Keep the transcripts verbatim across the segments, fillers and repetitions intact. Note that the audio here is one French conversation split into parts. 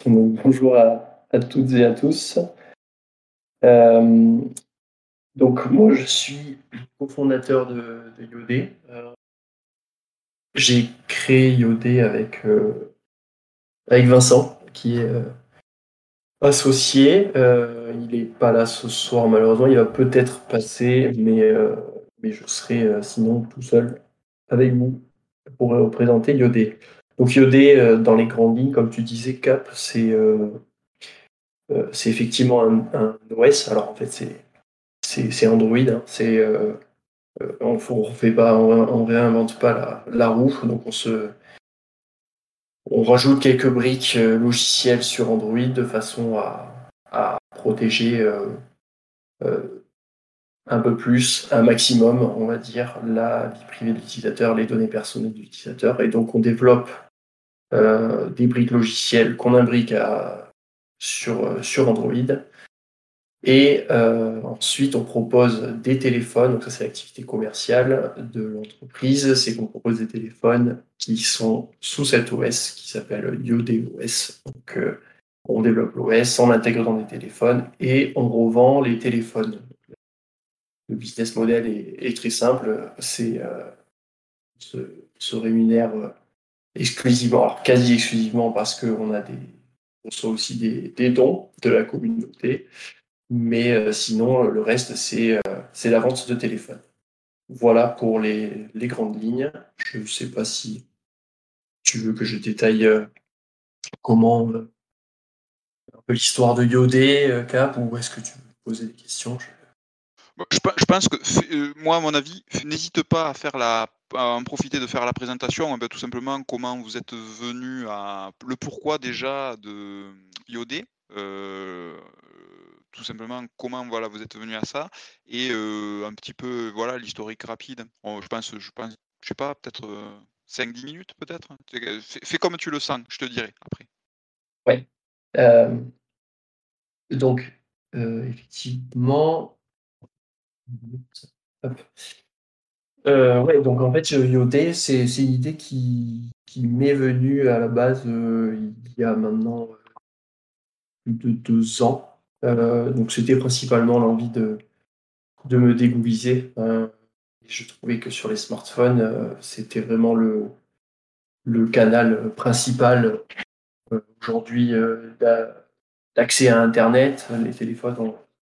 Donc, bonjour à, à toutes et à tous. Euh, donc, moi, je suis cofondateur de, de Yodé. Euh, j'ai créé Yodé avec, euh, avec Vincent, qui est euh, associé. Euh, il n'est pas là ce soir, malheureusement. Il va peut-être passer, mais, euh, mais je serai euh, sinon tout seul avec vous pour représenter Yodé. Donc, Yodé, euh, dans les grandes lignes, comme tu disais, Cap, c'est euh, euh, c'est effectivement un, un O S. Alors, en fait, c'est c'est, c'est Android. Hein. C'est, euh, euh, on ne refait pas, on, on réinvente pas la, la roue. Donc, on se, on rajoute quelques briques euh, logicielles sur Android de façon à, à protéger euh, euh, un peu plus, un maximum, on va dire, la vie privée de l'utilisateur, les données personnelles de l'utilisateur. Et donc, on développe euh, des briques logicielles qu'on imbrique à, sur, euh, sur Android. Et euh, ensuite, on propose des téléphones. Donc ça, c'est l'activité commerciale de l'entreprise. C'est qu'on propose des téléphones qui sont sous cet O S qui s'appelle YodeOS. Donc, euh, on développe l'O S, on l'intègre dans des téléphones et on revend les téléphones. Le business model est, est très simple. C'est euh, se, se rémunère euh, exclusivement, alors quasi exclusivement parce qu'on a des, on reçoit aussi des, des dons de la communauté. Mais euh, sinon, le reste, c'est euh, c'est la vente de téléphone. Voilà pour les, les grandes lignes. Je ne sais pas si tu veux que je détaille euh, comment euh, un peu l'histoire de Yodé, euh, Cap, ou est-ce que tu veux poser des questions? Je- Bah, je pe je pense que fais, heu, moi, à mon avis, f n'hésite pas à faire la à en profiter de faire la présentation, eh bah, tout simplement comment vous êtes venu à le pourquoi déjà de Yodé, heu, tout simplement comment, voilà, vous êtes venu à ça et heu, un petit peu, voilà, l'historique rapide. On je pense je pense, je sais pas, peut-être, heu, cinq dix minutes peut-être? Tu sais, fais fais comme tu le sens, je te dirai après. Ouais. Euh, donc, euh, effectivement. Hop. Euh, ouais, donc en fait, Yodé, c'est c'est une idée qui, qui m'est venue à la base euh, il y a maintenant plus de deux ans. Euh, donc, c'était principalement l'envie de de me dégoûter. Euh, je trouvais que sur les smartphones, euh, c'était vraiment le, le canal principal euh, aujourd'hui euh, d'a- d'accès à Internet. Les téléphones, on,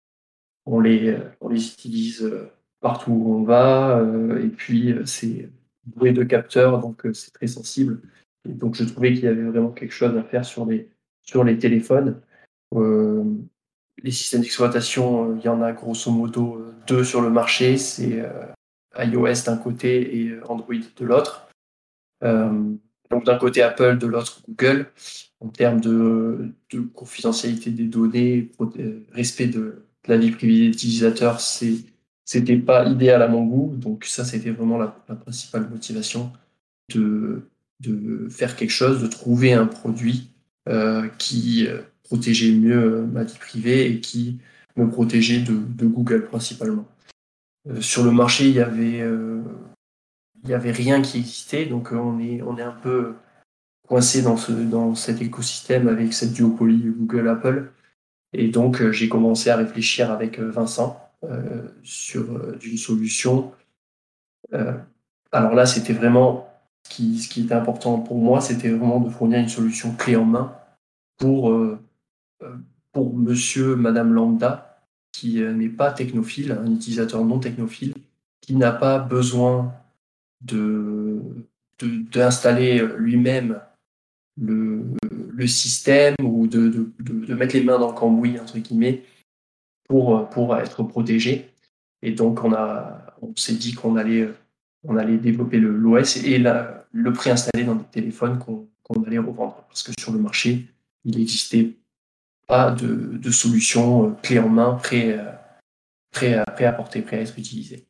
on les, on les utilise euh, partout où on va. Euh, et puis, euh, c'est doué de capteurs, donc euh, c'est très sensible. Et donc, je trouvais qu'il y avait vraiment quelque chose à faire sur les, sur les téléphones. Euh, les systèmes d'exploitation, euh, il y en a grosso modo euh, deux sur le marché. C'est euh, iOS d'un côté et Android de l'autre. Euh, donc d'un côté Apple, de l'autre Google. En termes de, de confidentialité des données, respect de, de la vie privée des utilisateurs, c'est, c'était pas idéal à mon goût. Donc ça, c'était vraiment la, la principale motivation de, de faire quelque chose, de trouver un produit euh, qui euh, protégeait mieux euh, ma vie privée et qui me protégeait de, de Google principalement. Euh, sur le marché, il y avait euh, il y avait rien qui existait, donc euh, on est on est un peu coincé dans ce dans cet écosystème avec cette duopoly Google-Apple. Et donc euh, j'ai commencé à réfléchir avec euh, Vincent euh, sur euh, une solution. Euh, alors là, c'était vraiment ce qui, ce qui était important pour moi, c'était vraiment de fournir une solution clé en main pour euh, euh, pour Monsieur, Madame Lambda, qui euh, n'est pas technophile, un utilisateur non technophile, qui n'a pas besoin de, de- d'installer lui-même le, le système ou de, de- de- de mettre les mains dans le cambouis, entre guillemets, pour, pour être protégé. Et donc, on, a, on s'est dit qu'on allait, on allait développer le, l'O S et la- le préinstaller dans des téléphones qu'on, qu'on allait revendre. Parce que sur le marché, il n'existait pas de, de solution euh, clé en main, prêt, euh, prêt, à, prêt à porter, prêt à être utilisé.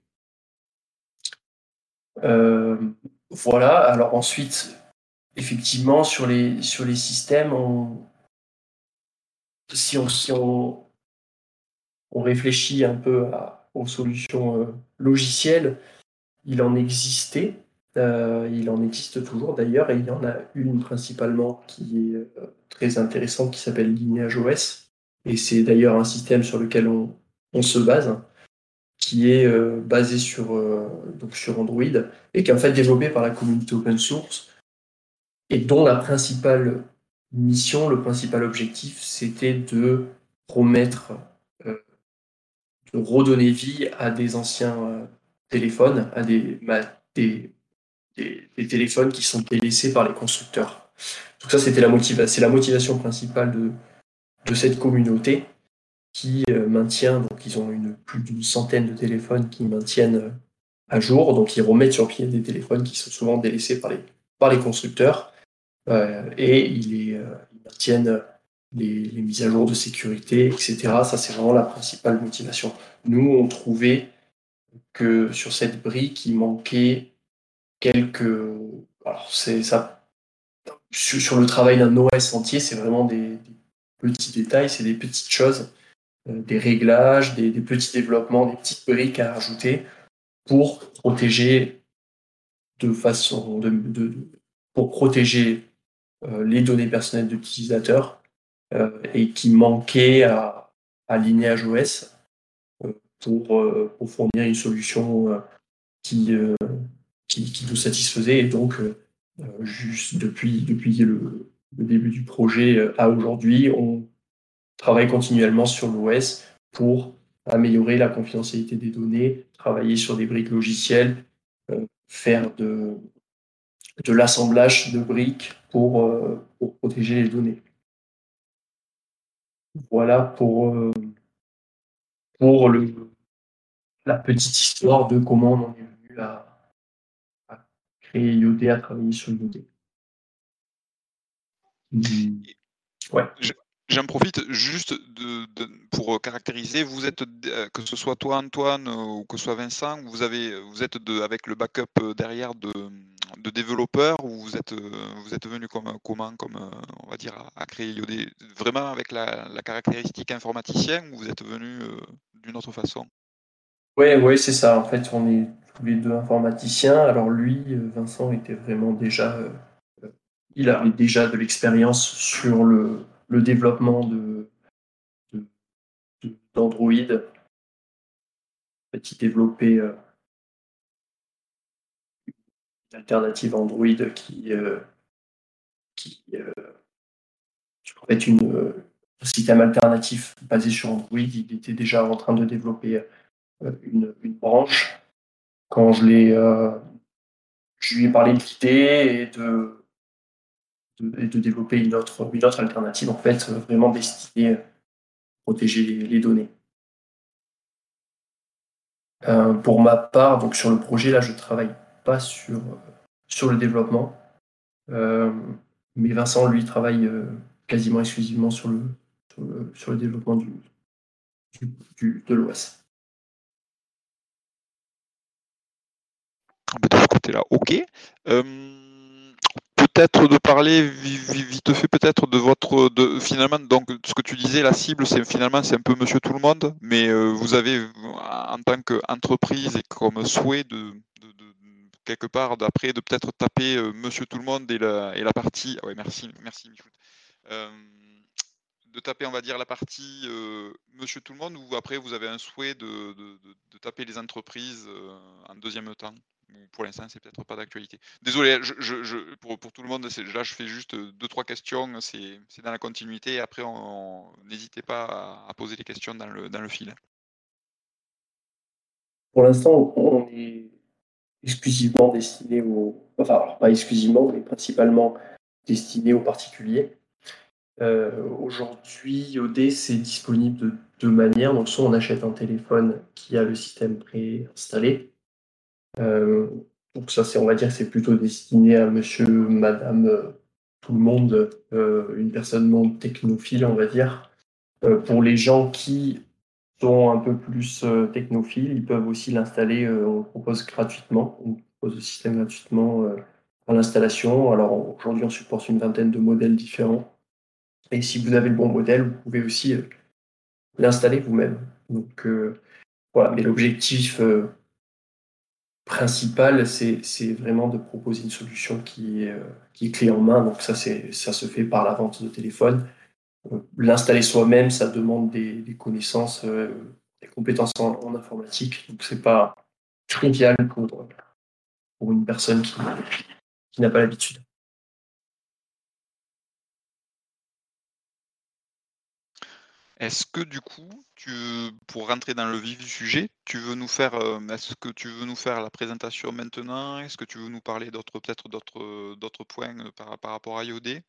Euh, voilà, alors ensuite, effectivement, sur les, sur les systèmes, on, si, on, si on, on réfléchit un peu à- aux solutions euh, logicielles, il en existait. Euh, il en existe toujours d'ailleurs, et il y en a une principalement qui est euh, très intéressante qui s'appelle Lineage O S. Et c'est d'ailleurs un système sur lequel on, on se base, qui est euh, basé sur, euh, donc sur Android et qui est en fait développé par la communauté open source et dont la principale mission, le principal objectif, c'était de promettre, euh, de redonner vie à des anciens euh, téléphones, à des, bah, des, des, des téléphones qui sont délaissés par les constructeurs. Donc ça, c'était la motiva- c'est la motivation principale de, de cette communauté qui euh, maintient, donc ils ont une, plus d'une centaine de téléphones qui maintiennent euh, à jour, donc ils remettent sur pied des téléphones qui sont souvent délaissés par les, par les constructeurs, euh, et ils, les, euh, ils maintiennent les, les mises à jour de sécurité, et cetera. Ça, c'est vraiment la principale motivation. Nous, on trouvait que sur cette brique, il manquait quelques... Alors, c'est ça, sur, sur le travail d'un O S entier, c'est vraiment des, des petits détails, c'est des petites choses, euh, des réglages, des, des petits développements, des petites briques à rajouter pour protéger de façon de, de- pour protéger euh, les données personnelles de l'utilisateur euh, et qui manquait à, à Lineage O S euh, pour, euh, pour fournir une solution euh, qui, euh, qui, qui nous satisfaisait. Et donc, euh, euh, juste depuis, depuis le, le début du projet euh, à aujourd'hui, on travaille continuellement sur l'O S pour améliorer la confidentialité des données, travailler sur des briques logicielles, euh, faire de, de l'assemblage de briques pour, euh, pour protéger les données. Voilà pour, euh, pour le, la petite histoire de comment on en est venu à, à créer I O D, à travailler sur I O D. Mmh. Ouais. J'en profite juste de, de, pour caractériser, vous êtes, euh, que ce soit toi Antoine ou que ce soit Vincent, vous, avez, vous êtes de, avec le backup derrière de, de développeurs ou vous êtes, vous êtes venu comme, comment, comme on va dire, à, à créer I O D vraiment avec la, la caractéristique informaticien ou vous êtes venu euh, d'une autre façon? Ouais, ouais, c'est ça. En fait, on est tous les deux informaticiens. Alors lui, euh, Vincent était vraiment déjà, euh, il avait déjà de l'expérience sur le, le développement de, de- de- d'Android. En fait, il développait euh, une alternative Android qui, euh, qui euh, en fait, une, euh, un système alternatif basé sur Android. Il était déjà en train de développer euh, une, une branche. Quand je l'ai, euh, je lui ai parlé de l'idée et de de, et de développer une autre, une autre alternative, en fait, euh, vraiment destinée à protéger les, les données. Euh, pour ma part, donc sur le projet, là, je ne travaille pas sur, euh, sur le développement, euh, mais Vincent, lui, travaille euh, quasiment exclusivement sur le, sur le, sur le développement du, du, du, de l'O S. De ce côté-là, ok. Euh, peut-être de parler vite fait peut-être de votre de finalement donc ce que tu disais la cible c'est finalement c'est un peu monsieur tout le monde mais euh, vous avez en tant qu'entreprise et comme souhait de, de, de quelque part d'après de peut-être taper euh, monsieur tout le monde et la, et la partie ah ouais merci merci Michoud. Euh, de taper on va dire la partie euh, monsieur tout le monde ou après vous avez un souhait de, de, de, de taper les entreprises euh, en deuxième temps ou pour l'instant c'est peut-être pas d'actualité. Désolé, je, je, je, pour, pour tout le monde, là je fais juste deux trois questions, c'est dans la continuité. Et après, on, on, n'hésitez pas à, à poser des questions dans le, dans le fil. Pour l'instant, on est exclusivement destiné aux, enfin, alors, pas exclusivement, mais principalement destiné aux particuliers. Euh, aujourd'hui, I O D, c'est disponible de deux manières. Donc, soit on achète un téléphone qui a le système préinstallé. Euh, donc, ça, c'est, on va dire que c'est plutôt destiné à monsieur, madame, euh, tout le monde, euh, une personne non technophile, on va dire. Euh, pour les gens qui sont un peu plus euh, technophiles, ils peuvent aussi l'installer. Euh, on le propose gratuitement. On propose le système gratuitement euh, à l'installation. Alors, aujourd'hui, on supporte une vingtaine de modèles différents. Et si vous avez le bon modèle, vous pouvez aussi euh, l'installer vous-même. Donc euh, voilà, mais l'objectif, euh, principal, c'est, c'est vraiment de proposer une solution qui est, euh, qui est clé en main. Donc ça, c'est, ça se fait par la vente de téléphone. Euh, L'installer soi-même, ça demande des, des connaissances, euh, des compétences en, en informatique. Donc c'est pas trivial pour, pour une personne qui, qui n'a pas l'habitude. Est-ce que du coup, tu, pour rentrer dans le vif du sujet, tu veux nous faire, euh, est-ce que tu veux nous faire la présentation maintenant? Est-ce que tu veux nous parler d'autres, peut-être d'autres, d'autres points euh, par, par rapport à I O D?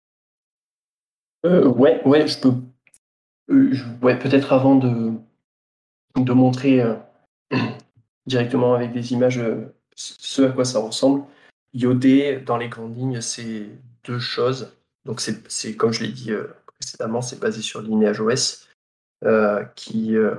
Euh, ouais, ouais, je peux. euh, je- ouais, peut-être avant de, de montrer euh, directement avec des images euh, ce à quoi ça ressemble. I O D, dans les grandes lignes, c'est deux choses. Donc, c'est, c'est comme je l'ai dit euh, précédemment, c'est basé sur Lineage O S, euh, qui, euh,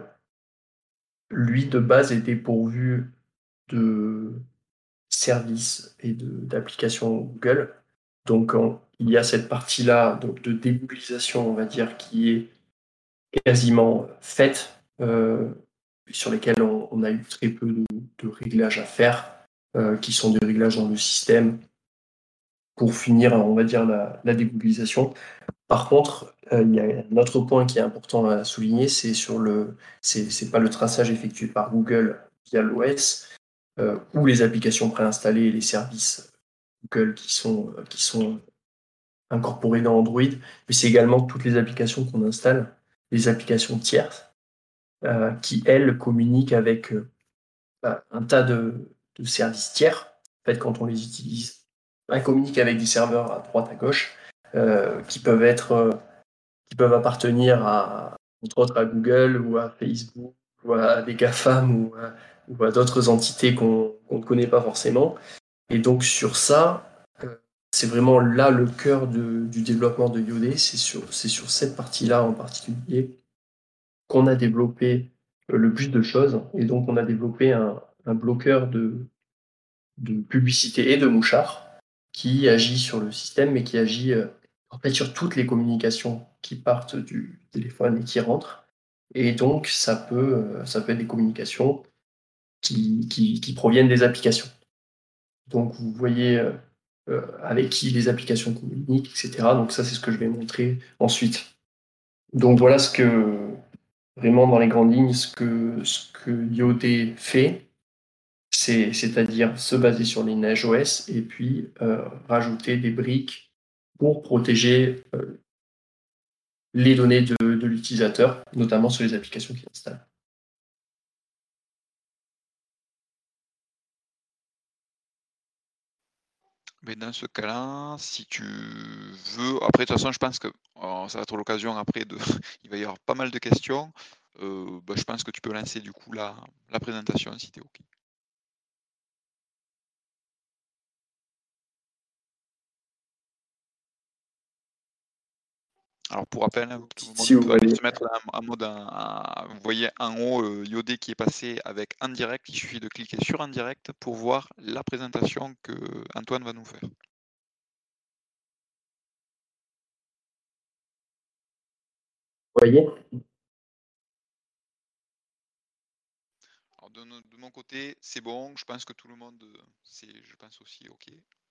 lui, de base, est dépourvu de services et de, d'applications Google. Donc, on- il y a cette partie-là donc, de dégooglisation, on va dire, qui est quasiment faite, euh, sur lesquelles on, on a eu très peu de, de réglages à faire, euh, qui sont des réglages dans le système pour finir, on va dire, la, la dégooglisation. Par contre, euh, il y a un autre point qui est important à souligner, c'est sur le, c'est, c'est pas le traçage effectué par Google via l'O S, euh, ou les applications préinstallées et les services Google qui sont, qui sont incorporés dans Android, mais c'est également toutes les applications qu'on installe, les applications tierces, euh, qui, elles, communiquent avec euh, bah, un tas de, de services tiers. En fait, quand on les utilise, elles communiquent avec des serveurs à droite, à gauche, euh, qui peuvent être, euh, qui peuvent appartenir à, entre autres, à Google ou à Facebook ou à des GAFAM ou à, ou à d'autres entités qu'on qu'on ne connaît pas forcément. Et donc sur ça, euh, c'est vraiment là le cœur de- du développement de I O D, c'est sur, c'est sur cette partie-là en particulier qu'on a développé euh, le plus de choses. Et donc, on a développé un, un bloqueur de, de publicité et de mouchard qui agit sur le système, mais qui agit euh, en fait sur toutes les communications qui partent du téléphone et qui rentrent. Et donc, ça peut, euh, ça peut être des communications qui, qui, qui proviennent des applications. Donc, vous voyez euh, euh, avec qui les applications communiquent, et cetera. Donc, ça, c'est ce que je vais montrer ensuite. Donc, voilà ce que, vraiment dans les grandes lignes, ce que, ce que I O D fait, c'est, c'est-à-dire se baser sur les Lineage O S et puis euh, rajouter des briques pour protéger euh, les données de, de l'utilisateur, notamment sur les applications qu'il installe. Mais dans ce cas-là, si tu veux, après de toute façon, je pense que euh, ça va être l'occasion après de, il va y avoir pas mal de questions. Euh, bah, je pense que tu peux lancer du coup la, la présentation si tu es OK. Alors pour rappel, hein, tout le monde Si vous peut aller voyez. se mettre en, en mode, en- en- vous voyez en haut euh, I O D qui est passé avec en direct, il suffit de cliquer sur en direct pour voir la présentation que Antoine va nous faire. Vous voyez. Alors de, no- de mon côté, c'est bon, je pense que tout le monde, euh, c'est, je pense aussi OK.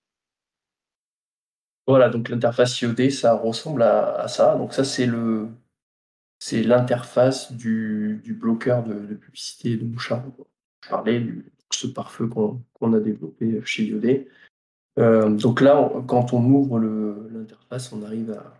Voilà, donc l'interface I O D, ça ressemble à, à ça. Donc ça, c'est le, c'est l'interface du, du bloqueur de, de publicité et de mouchard. Je parlais du ce pare-feu qu'on qu'on a développé chez I O D. Euh, donc là, on- quand on ouvre le- l'interface, on arrive à,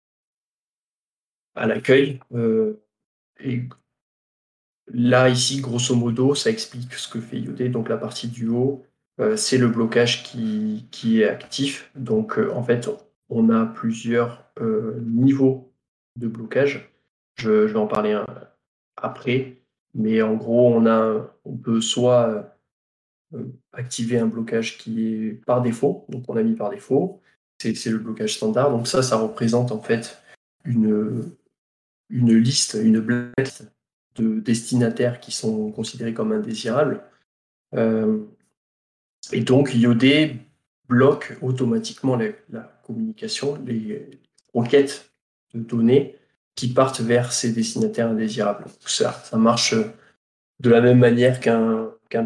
à l'accueil. Euh, et là, ici, grosso modo, ça explique ce que fait I O D. Donc la partie du haut, euh, c'est le blocage qui, qui est actif. Donc euh, en fait, on a plusieurs euh, niveaux de blocage. Je, je vais en parler un- après. Mais en gros, on a, on peut soit euh, activer un blocage qui est par défaut, donc on a mis par défaut, c'est c'est le blocage standard. Donc ça, ça représente en fait une, une liste, une blacklist de destinataires qui sont considérés comme indésirables. Euh, et donc I O D bloque automatiquement la, la communication, les requêtes de données qui partent vers ces destinataires indésirables. Donc ça, ça marche de la même manière qu'un qu'un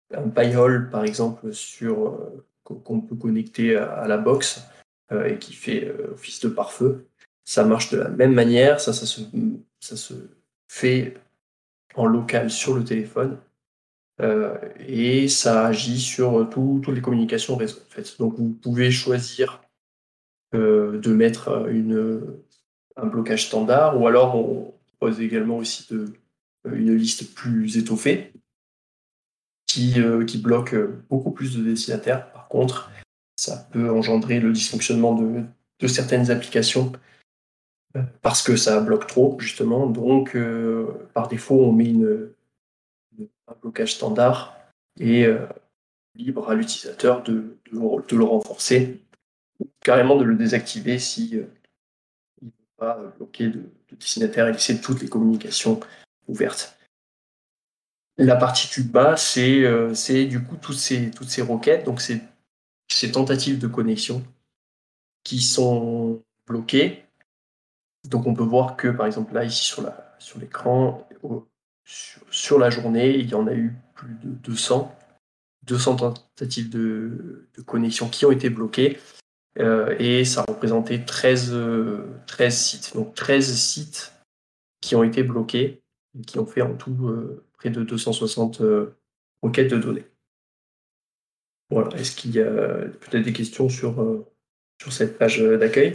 un Pi-hole, par exemple, sur, euh, qu'on peut connecter à, à la box euh, et qui fait euh, office de pare-feu. Ça marche de la même manière, ça, ça, se, ça se fait en local sur le téléphone euh, et ça agit sur toutes les communications réseau. En fait. Donc vous pouvez choisir euh, de mettre une, un blocage standard ou alors on propose également aussi de, une liste plus étoffée qui, euh, qui bloque beaucoup plus de destinataires. Par contre, ça peut engendrer le dysfonctionnement de, de certaines applications euh, parce que ça bloque trop, justement. Donc, euh, par défaut, on met une, une- un blocage standard et euh, libre à l'utilisateur de, de, de le renforcer, carrément de le désactiver si euh, il ne veut pas bloquer de, de destinataires et laisser toutes les communications ouvertes. La partie du bas, c'est euh, c'est du coup toutes ces, toutes ces requêtes, donc ces, ces tentatives de connexion qui sont bloquées. Donc on peut voir que par exemple là ici sur la sur l'écran sur, sur la journée il y en a eu plus de deux cents deux cents tentatives de, de connexion qui ont été bloquées euh, et ça représentait treize, euh, treize sites donc treize sites qui ont été bloqués et qui ont fait en tout euh, près de deux cent soixante euh, requêtes de données. Voilà. Est-ce qu'il y a peut-être des questions sur, euh, sur cette page d'accueil?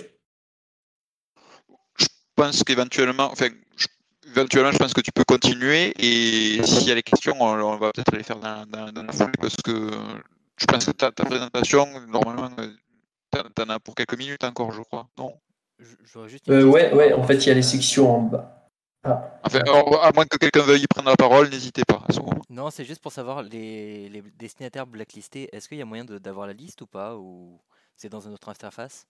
Je pense qu'éventuellement, enfin, je, éventuellement, je pense que tu peux continuer et s'il y a les questions, on, on va peut-être les faire dans, dans, dans la foulée parce que je pense que ta, ta présentation, normalement, t'en as pour quelques minutes encore, je crois. Non? J'aurais juste une euh, question Ouais, par ouais. En rapport à fait, il y a cette les page. sections en bas. Ah, enfin, alors, à moins que quelqu'un veuille prendre la parole, n'hésitez pas à ce moment. Non, c'est juste pour savoir les, les destinataires blacklistés. Est-ce qu'il y a moyen de- d'avoir la liste ou pas, ou c'est dans une autre interface?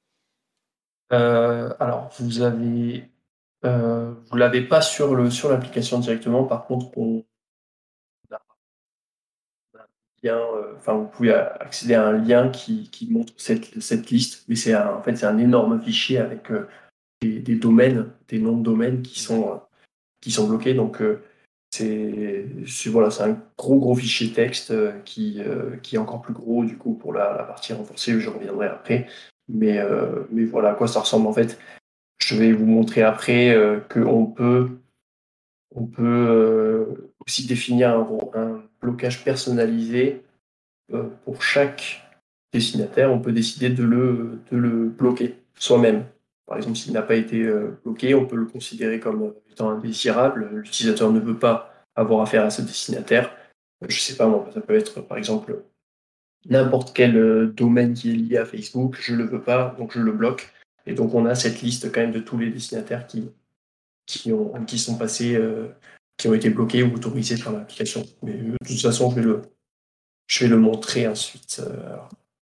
Euh, alors, vous avez, euh, vous l'avez pas sur le sur l'application directement. Par contre, on a un lien, euh, enfin, vous pouvez accéder à un lien qui, qui montre cette, cette liste. Mais c'est un- en fait c'est un énorme fichier avec euh, des, des domaines, des noms de domaines qui sont euh, D'accord. qui sont bloqués. Donc euh, c'est c'est- voilà, c'est un gros gros fichier texte euh, qui euh, qui est encore plus gros du coup pour la, la partie renforcée. Je reviendrai après. Mais euh, mais voilà à quoi ça ressemble en fait. Je vais vous montrer après euh, qu'on peut, on peut euh, aussi définir un, un blocage personnalisé euh, pour chaque destinataire. On peut décider de le, de le bloquer soi-même. Par exemple, s'il n'a pas été euh, bloqué, on peut le considérer comme étant indésirable. L'utilisateur ne veut pas avoir affaire à ce destinataire. Je ne sais pas, moi, ça peut être par exemple n'importe quel euh, domaine qui est lié à Facebook. Je ne le veux pas, donc je le bloque. Et donc on a cette liste quand même de tous les destinataires qui, qui, ont, qui sont passés, euh, qui ont été bloqués ou autorisés par l'application. Mais euh, de toute façon, je vais le, je vais le montrer ensuite. Euh, alors,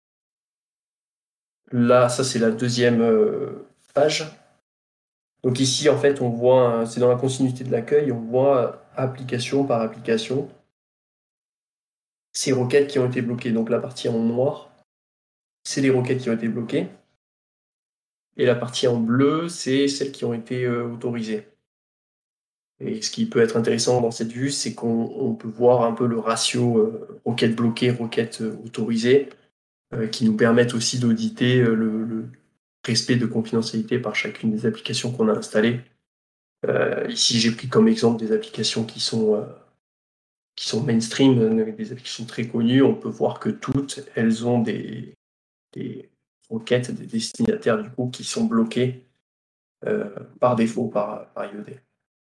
là, ça c'est la deuxième euh, page. Donc ici, en fait, on voit, c'est dans la continuité de l'accueil, on voit application par application ces requêtes qui ont été bloquées. Donc la partie en noir, c'est les requêtes qui ont été bloquées. Et la partie en bleu, c'est celles qui ont été euh, autorisées. Et ce qui peut être intéressant dans cette vue, c'est qu'on on peut voir un peu le ratio euh, requêtes bloquées, requêtes euh, autorisées, euh, qui nous permettent aussi d'auditer euh, le, le respect de confidentialité par chacune des applications qu'on a installées. Euh, ici, j'ai pris comme exemple des applications qui sont, euh, qui sont mainstream, euh, des applications très connues. On peut voir que toutes, elles ont des, des requêtes, des destinataires du coup, qui sont bloqués euh, par défaut par, par I O D.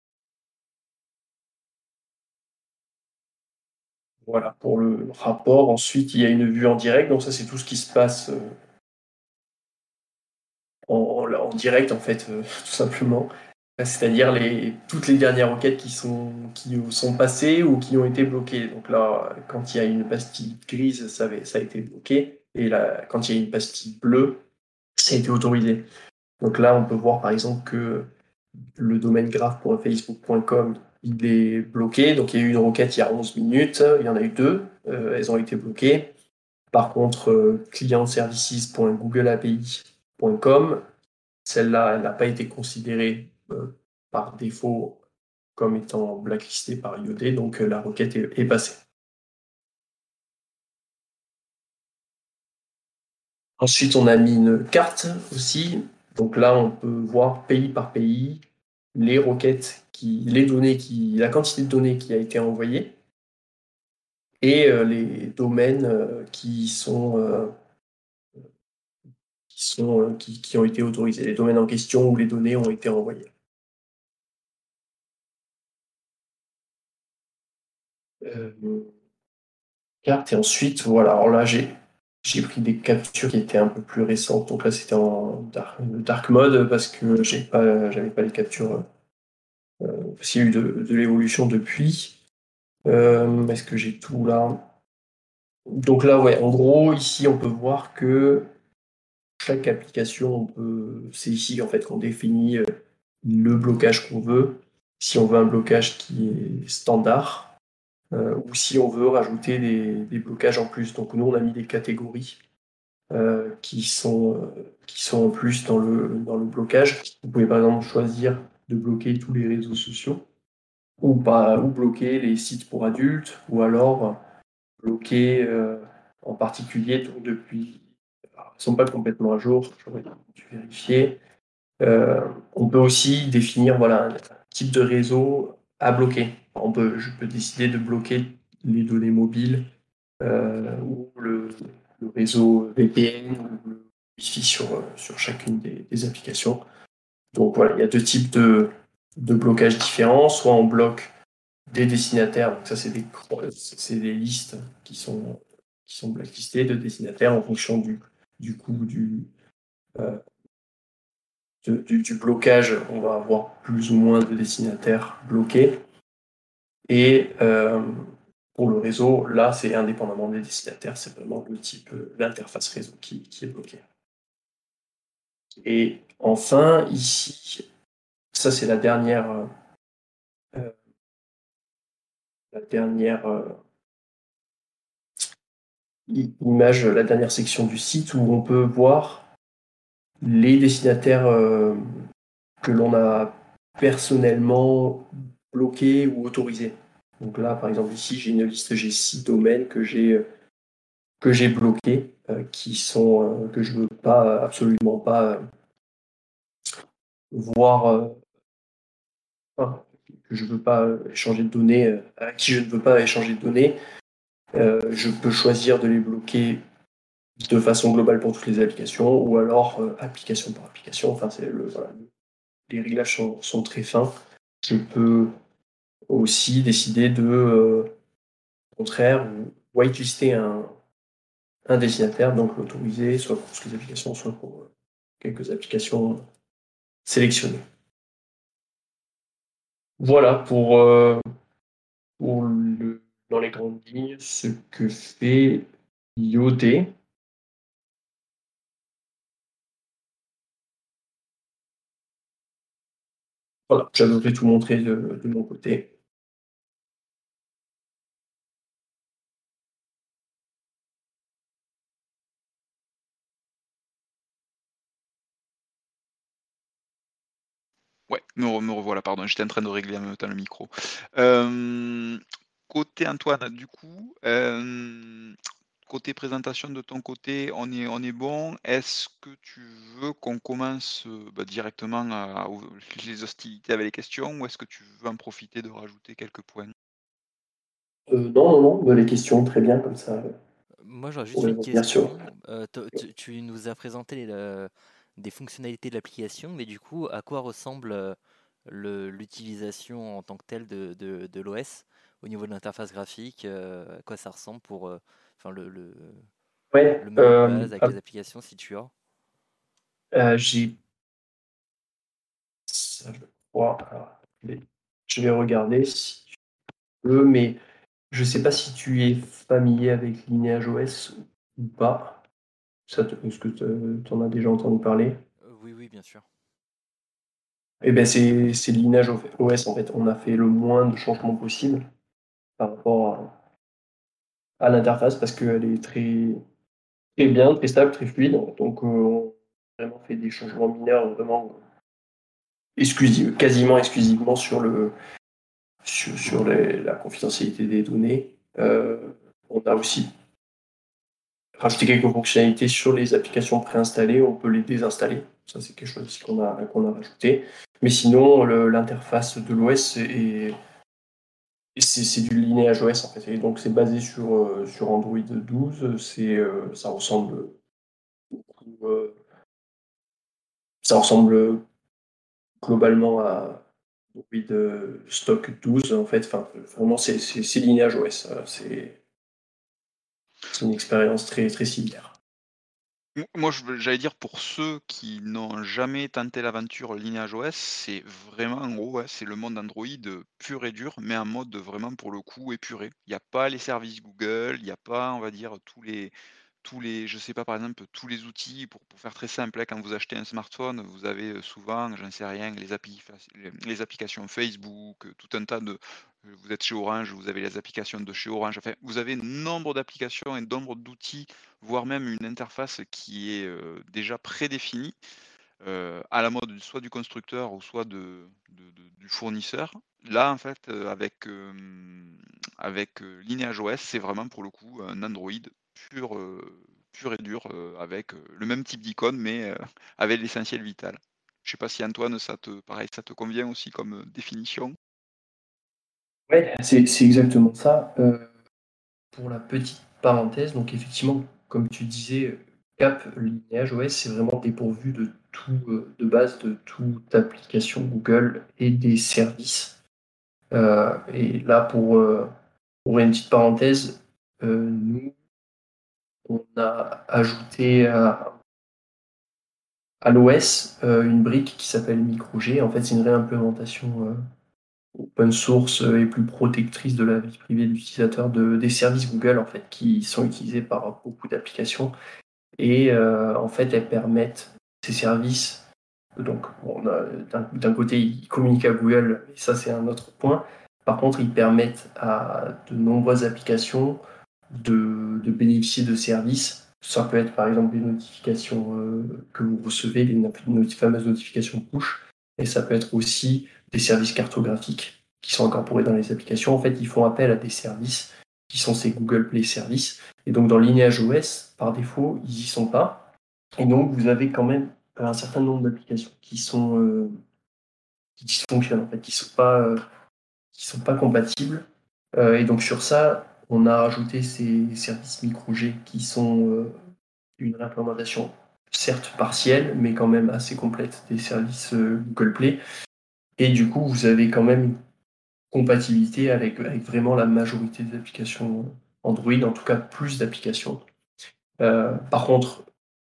Voilà pour le rapport. Ensuite, il y a une vue en direct. Donc ça, c'est tout ce qui se passe euh, en, en, direct, en fait, euh, tout simplement. C'est-à-dire les, toutes les dernières requêtes qui sont, qui sont passées ou qui ont été bloquées. Donc là, quand il y a une pastille grise, ça, avait, ça a été bloqué. Et là, quand il y a une pastille bleue, ça a été autorisé. Donc là, on peut voir par exemple que le domaine graph point facebook point com, il est bloqué. Donc il y a eu une requête il y a onze minutes, il y en a eu deux, euh, elles ont été bloquées. Par contre, euh, client services point google a p i point com, celle-là, elle n'a pas été considérée euh, par défaut comme étant blacklistée par I O D, donc euh, la requête est, est passée. Ensuite, on a mis une carte aussi. Donc là, on peut voir pays par pays les requêtes, qui, les données, qui, la quantité de données qui a été envoyée et euh, les domaines euh, qui sont, euh, qui, sont euh, qui, qui ont été autorisés, les domaines en question où les données ont été envoyées. Euh, carte et ensuite, voilà. Alors là, j'ai j'ai pris des captures qui étaient un peu plus récentes. Donc là, c'était en dark, dark mode parce que j'ai pas, j'avais pas les captures. Euh, parce qu'il y a eu de, de l'évolution depuis. Euh, Est-ce que j'ai tout là? Donc là, ouais, en gros, ici, on peut voir que chaque application, on peut, c'est ici en fait qu'on définit euh, le blocage qu'on veut. Si on veut un blocage qui est standard, euh, ou si on veut rajouter des, des blocages en plus. Donc nous, on a mis des catégories euh, qui, sont, euh, qui sont en plus dans le, dans le blocage. Vous pouvez par exemple choisir de bloquer tous les réseaux sociaux, ou, pas, ou bloquer les sites pour adultes, ou alors bloquer euh, en particulier donc depuis. Alors, ils ne sont pas complètement à jour, j'aurais dû vérifier. Euh, on peut aussi définir voilà, un type de réseau à bloquer. On peut, je peux décider de bloquer les données mobiles euh, ou le, le réseau V P N ou le Wi-Fi sur, sur chacune des, des applications. Donc voilà, il y a deux types de, de blocages différents. Soit on bloque des destinataires, donc ça c'est des, c'est des listes qui sont, qui sont blacklistées de destinataires en fonction du, du coût du, euh, de, du, du blocage. On va avoir plus ou moins de destinataires bloqués. Et euh, pour le réseau, là c'est indépendamment des destinataires, c'est vraiment le type, l'interface réseau qui, qui est bloquée. Et enfin, ici, ça c'est la dernière, euh, la dernière euh, image, la dernière section du site où on peut voir les destinataires euh, que l'on a personnellement bloqués ou autorisés. Donc là, par exemple, ici, j'ai une liste, j'ai six domaines que j'ai que j'ai bloqués, euh, qui sont euh, que je veux pas absolument pas euh, voir, euh, enfin, que je veux pas échanger de données, euh, à qui je ne veux pas échanger de données. Euh, je peux choisir de les bloquer de façon globale pour toutes les applications, ou alors euh, application par application. Enfin, c'est le, voilà, les réglages sont, sont, très fins. Je peux aussi décider de, euh, au contraire, whitelister un, un destinataire, donc l'autoriser, soit pour toutes les applications, soit pour euh, quelques applications sélectionnées. Voilà pour, euh, pour le, dans les grandes lignes ce que fait I O D. Voilà, j'avais tout montré de, de mon côté. Ouais, me, me revoilà, pardon, j'étais en train de régler en même temps le micro. Euh, côté Antoine, du coup, euh, côté présentation de ton côté, on est, on est bon. Est-ce que tu veux qu'on commence euh, bah, directement à, à les hostilités avec les questions ou est-ce que tu veux en profiter de rajouter quelques points? Euh, non, non, non, les questions, très bien, comme ça. Moi, j'aurais juste Ouais, une bien sûr. question. Euh, t- tu, tu nous as présenté les, euh, des fonctionnalités de l'application, mais du coup, à quoi ressemble euh, le- l'utilisation en tant que telle de, de, de l'O S au niveau de l'interface graphique? euh, à quoi ça ressemble pour euh, enfin, le, le, Ouais, le menu de euh, base avec les applications, si tu as? euh, j'ai ça, je crois. Alors, je vais regarder si tu peux, mais je ne sais pas si tu es familier avec Lineage O S ou pas. Ça te- Est-ce que tu en as déjà entendu parler? Euh, oui, oui, bien sûr. Eh ben c'est c'est Lineage O S en fait. On a fait le moins de changements possible par rapport à, à l'interface parce qu'elle est très, très bien, très stable, très fluide. Donc euh, on a vraiment fait des changements mineurs vraiment exclusifs, quasiment exclusivement sur le sur, sur les, la confidentialité des données. Euh, on a aussi rajouter quelques fonctionnalités sur les applications préinstallées, on peut les désinstaller. Ça, c'est quelque chose aussi qu'on a, qu'on a rajouté. Mais sinon, le- l'interface de l'O S est, c'est, c'est du linéage O S en fait. Et donc, c'est basé sur, euh, sur Android douze. C'est, euh, ça ressemble beaucoup, euh, ça ressemble globalement à Android euh, Stock douze en fait. Enfin, vraiment, c'est, c'est, c'est linéage O S. Euh, C'est, c'est une expérience très, très similaire. M- Moi, je veux- j'allais dire pour ceux qui n'ont jamais tenté l'aventure Lineage O S, c'est vraiment, en gros, ouais, c'est le monde Android euh, pur et dur, mais en mode vraiment pour le coup épuré. Il n'y a pas les services Google, il n'y a pas, on va dire, tous les, tous les, je sais pas, par exemple, tous les outils pour, pour faire très simple, hein, quand vous achetez un smartphone, vous avez euh, souvent, j'en sais rien, les applis, faci- les, les applications Facebook, euh, tout un tas de, euh, vous êtes chez Orange, vous avez les applications de chez Orange, enfin, vous avez nombre d'applications et nombre d'outils, voire même une interface qui est euh, déjà prédéfinie, euh, à la mode soit du constructeur ou soit de, de- de- du fournisseur. Là, en fait, euh, avec, euh, avec euh, Lineage O S, c'est vraiment pour le coup un Android pur, euh, pur et dur, euh, avec euh, le même type d'icône, mais euh, avec l'essentiel vital. Je sais pas si Antoine, ça te, pareil, ça te convient aussi comme euh, définition. Ouais, c'est, c'est exactement ça. Euh, Pour la petite parenthèse, donc effectivement, comme tu disais, Cap, linéage O S, c'est vraiment dépourvu de tout, euh, de base, de toute application Google et des services. Euh, et là, pour, euh, pour une petite parenthèse, euh, nous, on a ajouté à, à l'O S euh, une brique qui s'appelle MicroG. En fait, c'est une réimplémentation euh, open source euh, et plus protectrice de la vie privée de l'utilisateur de, des services Google en fait, qui sont utilisés par beaucoup d'applications. Et euh, en fait, elles permettent ces services. Donc, bon, on a- d'un d'un côté, ils communiquent à Google, et ça, c'est un autre point. Par contre, ils permettent à de nombreuses applications de, de bénéficier de services. Ça peut être par exemple les notifications euh, que vous recevez, les not- fameuses notifications push, et ça peut être aussi des services cartographiques qui sont incorporés dans les applications. En fait, ils font appel à des services qui sont ces Google Play Services. Et donc, dans Lineage O S, par défaut, ils n'y sont pas. Et donc, vous avez quand même un certain nombre d'applications qui sont euh, qui dysfonctionnent, en fait, qui sont pas, euh, qui sont pas compatibles. Euh, et donc, sur ça, on a rajouté ces services micro-G qui sont euh, une implémentation certes partielle, mais quand même assez complète des services euh, Google Play. Et du coup, vous avez quand même une compatibilité avec, avec vraiment la majorité des applications Android, en tout cas plus d'applications. Euh, par contre,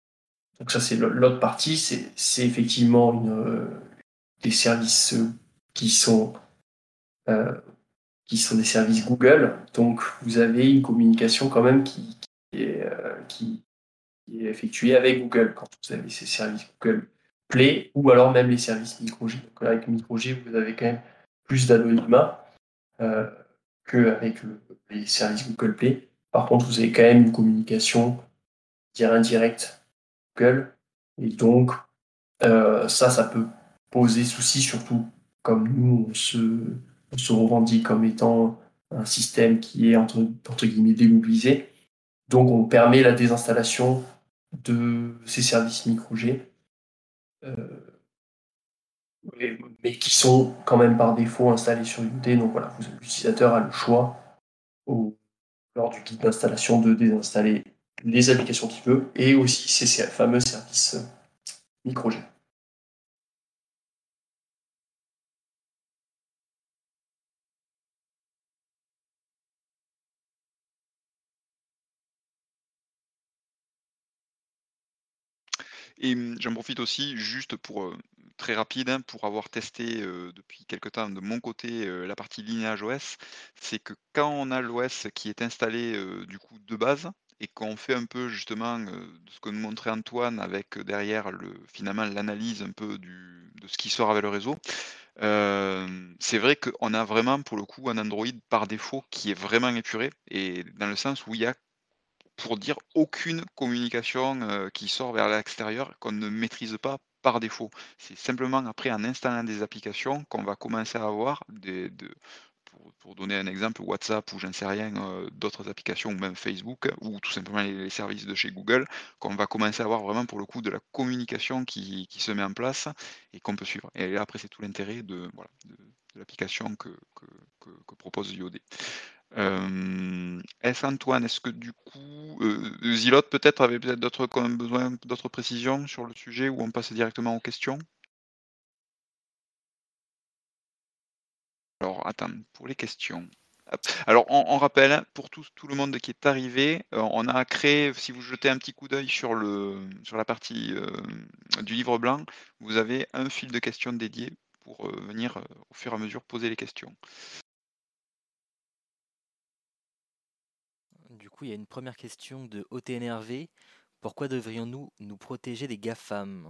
donc ça c'est l'autre partie, c'est, c'est effectivement une, euh, des services euh, qui sont, euh, qui sont des services Google. Donc vous avez une communication quand même qui, qui est, euh, qui, qui est effectuée avec Google quand vous avez ces services Google Play ou alors même les services MicroG. Donc là, avec MicroG, vous avez quand même plus d'anonymat euh, qu'avec le- les services Google Play. Par contre, vous avez quand même une communication dire indirecte Google. Et donc, euh, ça, ça peut poser souci, surtout comme nous, on se, on se revendique comme étant un système qui est entre, entre guillemets démobilisé. Donc, on permet la désinstallation de ces services micro-G, euh, mais, mais qui sont quand même par défaut installés sur U D. Donc voilà, l'utilisateur a le choix au, lors du guide d'installation de désinstaller les applications qu'il veut et aussi ces, ces fameux services micro-G. Et mmh, j'en profite aussi juste pour, heu, très rapide, hein, pour avoir testé, heu, depuis quelque temps de mon côté, heu, la partie linéage O S. C'est que quand on a l'O S qui est installé, heu, du coup de base et qu'on fait un peu justement, heu, de ce que nous montrait Antoine avec, heu, derrière le finalement l'analyse un peu du de ce qui sort avec le réseau, hem, c'est vrai qu'on a vraiment pour le coup un Android par défaut qui est vraiment épuré et dans le sens où il y a pour dire aucune communication, heu, qui sort vers l'extérieur, qu'on ne maîtrise pas par défaut. C'est simplement après en installant des applications qu'on va commencer à avoir des de pour pour, pour donner un exemple, WhatsApp ou j'en sais rien, euh, d'autres applications, ou même Facebook, ou tout simplement les, les services de chez Google, qu'on va commencer à avoir vraiment pour le coup de la communication qui, qui se met en place et qu'on peut suivre. Et là, après, c'est tout l'intérêt de, voilà, de, de l'application que, que, que, que propose I O D. Euh, est-ce Antoine, est-ce que du coup, euh, Zilote peut-être avait peut-être d'autres quand même besoin d'autres précisions sur le sujet ou on passe directement aux questions? Alors, attends, pour les questions. Hop. Alors, on, on rappelle, pour tout, tout le monde qui est arrivé, euh, on a créé, si vous jetez un petit coup d'œil sur, le, sur la partie euh, du livre blanc, vous avez un fil de questions dédié pour euh, venir euh, au fur et à mesure poser les questions. Du coup, il y a une première question de O T N R V. Pourquoi devrions-nous nous protéger des GAFAM?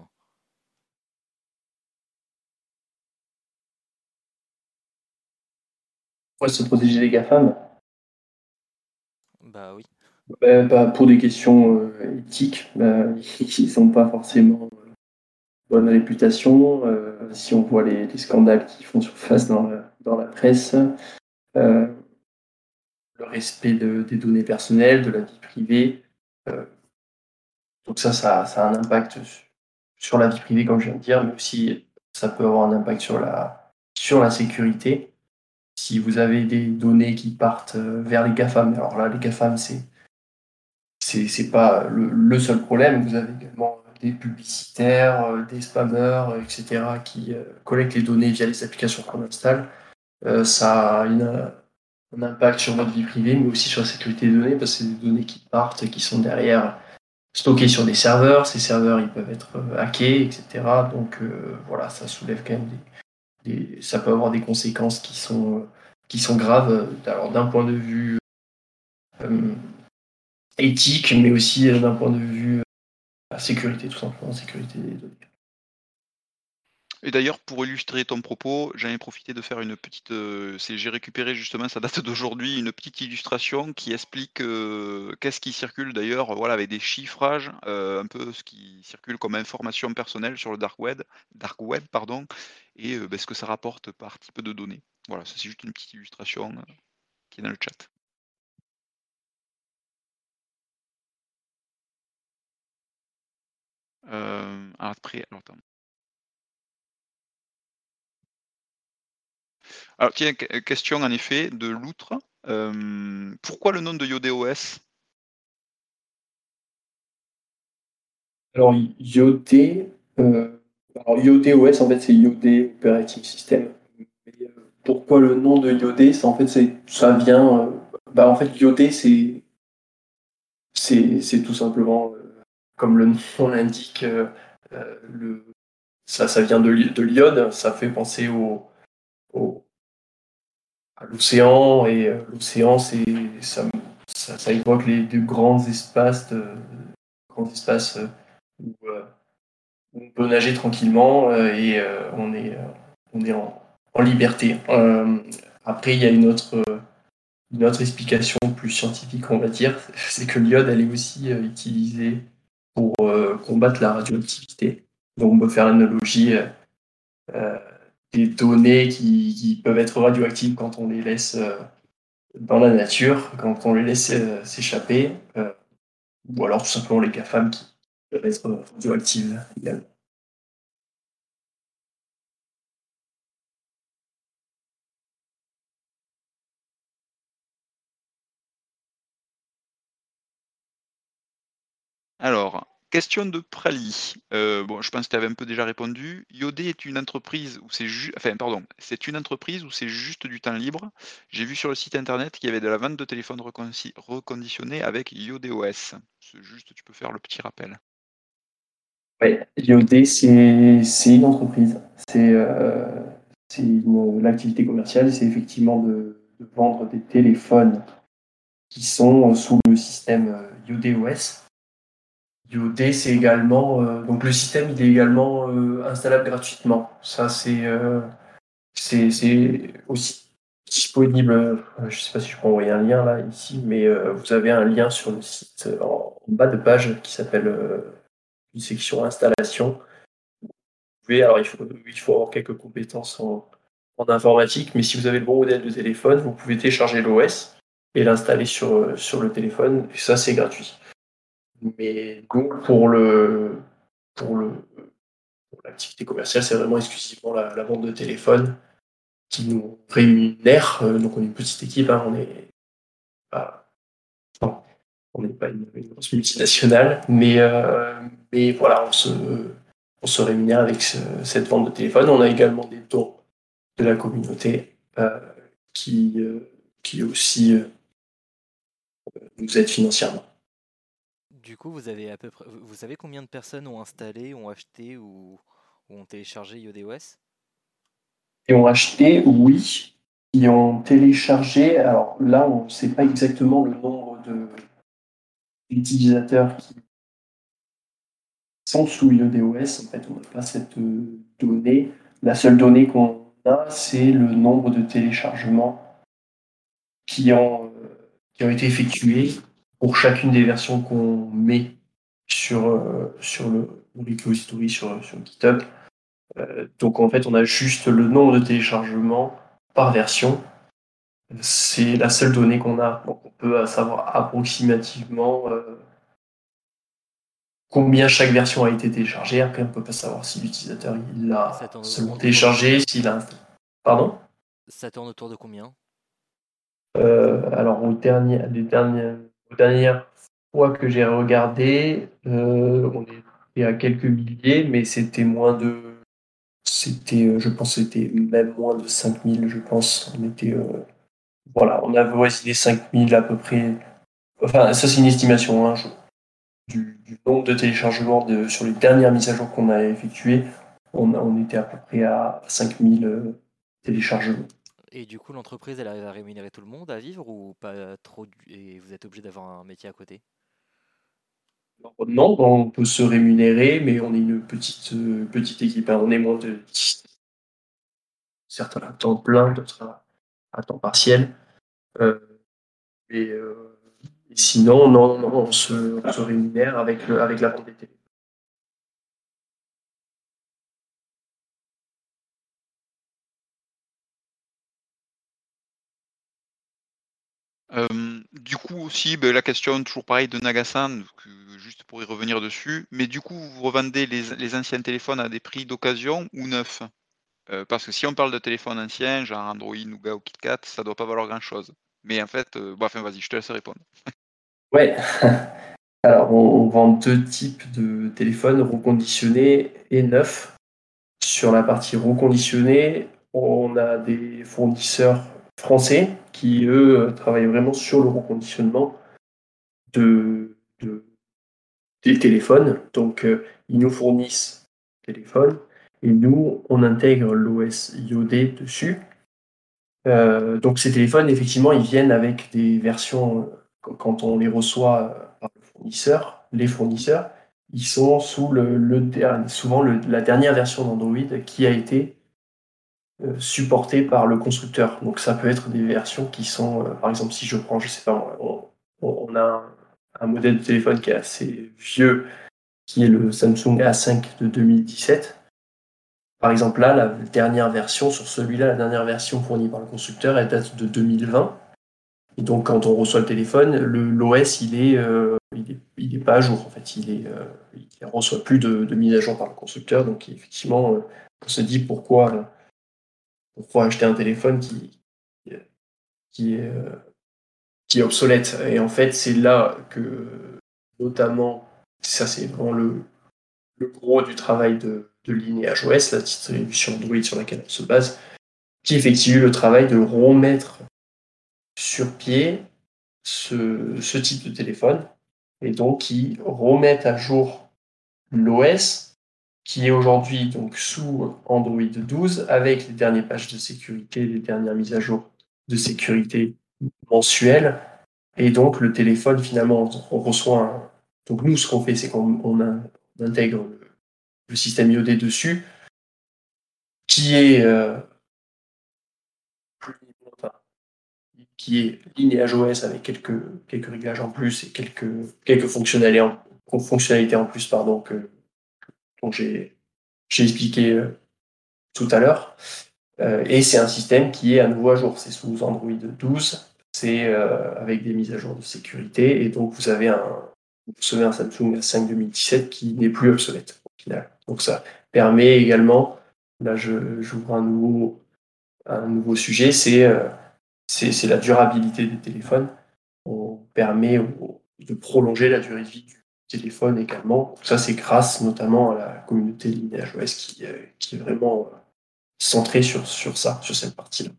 Pourquoi se protéger des GAFAM? Bah oui. Bah, bah, pour des questions euh, éthiques, bah, ils n'ont pas forcément euh, bonne réputation. Euh, si on voit les, les scandales qui font surface dans la, dans la presse, euh, le respect de, des données personnelles, de la vie privée. Euh, donc ça, ça, ça a un impact sur la vie privée, comme je viens de dire, mais aussi ça peut avoir un impact sur la, sur la sécurité. Si vous avez des données qui partent vers les GAFAM, alors là, les GAFAM, c'est c'est, c'est pas le, le seul problème. Vous avez également des publicitaires, des spammers, et cetera, qui euh, collectent les données via les applications qu'on installe. Euh, ça a une, un impact sur votre vie privée, mais aussi sur la sécurité des données, parce que c'est des données qui partent, qui sont derrière stockées sur des serveurs. Ces serveurs, ils peuvent être hackés, et cetera. Donc euh, voilà, ça soulève quand même des, des, ça peut avoir des conséquences qui sont, qui sont graves. Alors d'un point de vue euh, éthique, mais aussi d'un point de vue euh, sécurité, tout simplement, sécurité des données. Et d'ailleurs, pour illustrer ton propos, j'en ai profité de faire une petite. Euh, c'est, j'ai récupéré justement, ça date d'aujourd'hui, une petite illustration qui explique euh, qu'est-ce qui circule d'ailleurs, voilà, avec des chiffrages, euh, un peu ce qui circule comme information personnelle sur le dark web, dark web, pardon, et euh, ben, ce que ça rapporte par type de données. Voilà, ça, c'est juste une petite illustration euh, qui est dans le chat. Euh, après, alors attends. Alors, tiens, question en effet de Loutre. Euh, pourquoi le nom de YoDOS? Alors, I O D, euh, alors YoDOS, en fait, c'est I O D Operating System. Mais, euh, pourquoi le nom de I O D? Ça, en fait, c'est, ça vient. Euh, bah, en fait, I O D, c'est, c'est, c'est tout simplement, euh, comme le nom l'indique, euh, euh, le, ça, ça vient de, l'i- de l'iode. Ça fait penser au, au- à l'océan. Et euh, l'océan, c'est, ça, ça, ça évoque les, de grands espaces, de, grands espaces euh, où. euh, on peut nager tranquillement euh, et euh, on est, euh, on est en, en liberté. Euh, après, il y a une autre, une autre explication plus scientifique, on va dire, c'est que l'iode, elle est aussi euh, utilisée pour euh, combattre la radioactivité. Donc, on peut faire l'analogie euh, des données qui, qui peuvent être radioactives quand on les laisse euh, dans la nature, quand on les laisse euh, s'échapper, euh, ou alors tout simplement les GAFAM qui peuvent être radioactives également. Alors, question de Prali. Euh, bon, je pense que tu avais un peu déjà répondu. Yodé est une entreprise où c'est juste, enfin, pardon, c'est une entreprise où c'est juste du temps libre. J'ai vu sur le site internet qu'il y avait de la vente de téléphones reconci- reconditionnés avec YoDOS. C'est juste, tu peux faire le petit rappel. Oui, I O D, c'est c'est une entreprise. C'est euh, c'est une- l'activité commerciale, c'est effectivement de, de vendre des téléphones qui sont sous le système euh, YoDOS. I O D, c'est également euh, donc le système, il est également euh, installable gratuitement. Ça, c'est euh, c'est c'est aussi disponible. euh, je ne sais pas si je peux envoyer un lien là ici, mais euh, vous avez un lien sur le site euh, en, en bas de page qui s'appelle euh, une section installation. Oui, alors il faut, il faut avoir quelques compétences en, en informatique, mais si vous avez le bon modèle de téléphone, vous pouvez télécharger l'O S et l'installer sur, sur le téléphone, et ça c'est gratuit. Mais donc pour le pour le pour l'activité commerciale, c'est vraiment exclusivement la, la vente de téléphone qui nous rémunère. Euh, donc on est une petite équipe, hein, on est pas, enfin, on n'est pas une, une grosse multinationale, mais, euh, mais voilà, on se, on se rémunère avec ce, cette vente de téléphone. On a également des dons de la communauté euh, qui, euh, qui aussi euh, nous aident financièrement. Du coup, vous avez à peu près, vous savez combien de personnes ont installé, ont acheté ou, ou ont téléchargé iOS? Et ont acheté, oui, qui ont téléchargé. Alors là, on ne sait pas exactement le nombre de, d'utilisateurs qui sont sous iOS. En fait, on n'a pas cette euh, donnée. La seule donnée qu'on a, c'est le nombre de téléchargements qui ont, euh, qui ont été effectués pour chacune des versions qu'on met sur, euh, sur le repository, sur, sur GitHub. Euh, donc en fait, on a juste le nombre de téléchargements par version. C'est la seule donnée qu'on a. Donc on peut savoir approximativement euh, combien chaque version a été téléchargée. Après, on ne peut pas savoir si l'utilisateur il l'a seulement téléchargé, s'il a... Pardon ? Ça tourne autour de combien ? euh, Alors, aux dernières, les dernières, aux dernières fois que j'ai regardé, euh, on était à quelques milliers, mais c'était moins de... C'était, je pense, c'était même moins de cinq mille, je pense. On était... Euh, voilà, on avait voisiné cinq mille à peu près. Enfin, ça, c'est une estimation, hein, je... Du, du nombre de téléchargements de, sur les dernières mises à jour qu'on a effectuées, on, on était à peu près à cinq mille euh, téléchargements. Et du coup, l'entreprise, elle arrive à rémunérer tout le monde à vivre ou pas trop et vous êtes obligé d'avoir un métier à côté ? Non, on peut se rémunérer, mais on est une petite, euh, petite équipe. Hein. On est moins de dix. Certains à temps plein, d'autres à, à temps partiel. Euh, et, euh, et sinon, non, non, on se, on se rémunère avec, le, avec la vente des télé. Euh, du coup aussi, ben, la question toujours pareil de Nagasan, que, juste pour y revenir dessus, mais du coup vous revendez les, les anciens téléphones à des prix d'occasion ou neufs? euh, Parce que si on parle de téléphones anciens, genre Android, Nougat ou KitKat, ça doit pas valoir grand chose. Mais en fait, euh, bon, enfin vas-y, je te laisse répondre. Ouais, alors on, on vend deux types de téléphones, reconditionnés et neufs. Sur la partie reconditionnée, on a des fournisseurs français qui, eux, travaillent vraiment sur le reconditionnement de, de- des téléphones. Donc, euh, ils nous fournissent le téléphone et nous, on intègre l'O S I O D dessus. Euh, donc, ces téléphones, effectivement, ils viennent avec des versions, euh, quand on les reçoit euh, par le fournisseur, les fournisseurs, ils sont sous le, le der- souvent le- la dernière version d'Android qui a été euh, supportée par le constructeur. Donc, ça peut être des versions qui sont, euh, par exemple, si je prends, je sais pas, on, on a un, un modèle de téléphone qui est assez vieux, qui est le Samsung A cinq de deux mille dix-sept. Par exemple, là, la dernière version, sur celui-là, la dernière version fournie par le constructeur, elle date de deux mille vingt. Et donc, quand on reçoit le téléphone, le, l'O S, il est, euh, il est, il est pas à jour. En fait, il est, euh, il ne reçoit plus de, de mise à jour par le constructeur. Donc, effectivement, euh, on se dit pourquoi, pourquoi acheter un téléphone qui, qui est, euh, qui est obsolète. Et en fait, c'est là que, notamment, ça, c'est vraiment le, le gros du travail de, de LineageOS, la distribution Android sur laquelle on se base, qui effectue le travail de remettre sur pied ce, ce type de téléphone, et donc qui remettent à jour l'O S, qui est aujourd'hui donc sous Android douze, avec les dernières pages de sécurité, les dernières mises à jour de sécurité mensuelles, et donc le téléphone finalement on reçoit un... Donc nous ce qu'on fait c'est qu'on on a, on intègre le, le système I O D dessus, qui est euh, enfin, qui est LineageOS avec quelques, quelques réglages en plus et quelques, quelques fonctionnalités, en, fonctionnalités en plus pardon, que, dont j'ai, j'ai expliqué euh, tout à l'heure. Euh, et c'est un système qui est à nouveau à jour. C'est sous Android douze, c'est euh, avec des mises à jour de sécurité, et donc vous avez un, vous recevez un Samsung S cinq deux mille dix-sept qui n'est plus obsolète au final. Donc ça permet également, là je, j'ouvre un nouveau, un nouveau sujet, c'est euh, c'est, c'est la durabilité des téléphones. On permet au- de prolonger la durée de vie du téléphone également. Ça c'est grâce notamment à la communauté LineageOS qui, euh, qui est vraiment euh, centrée sur, sur ça, sur cette partie-là.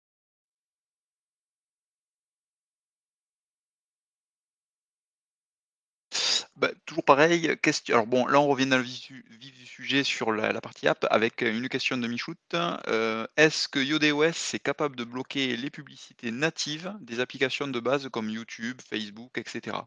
Bah, toujours pareil, question. Alors bon, là on revient dans le vif du, vif du sujet sur la, la partie app avec une question de Michout. Euh, est-ce que YodeOS est capable de bloquer les publicités natives des applications de base comme YouTube, Facebook, et cetera.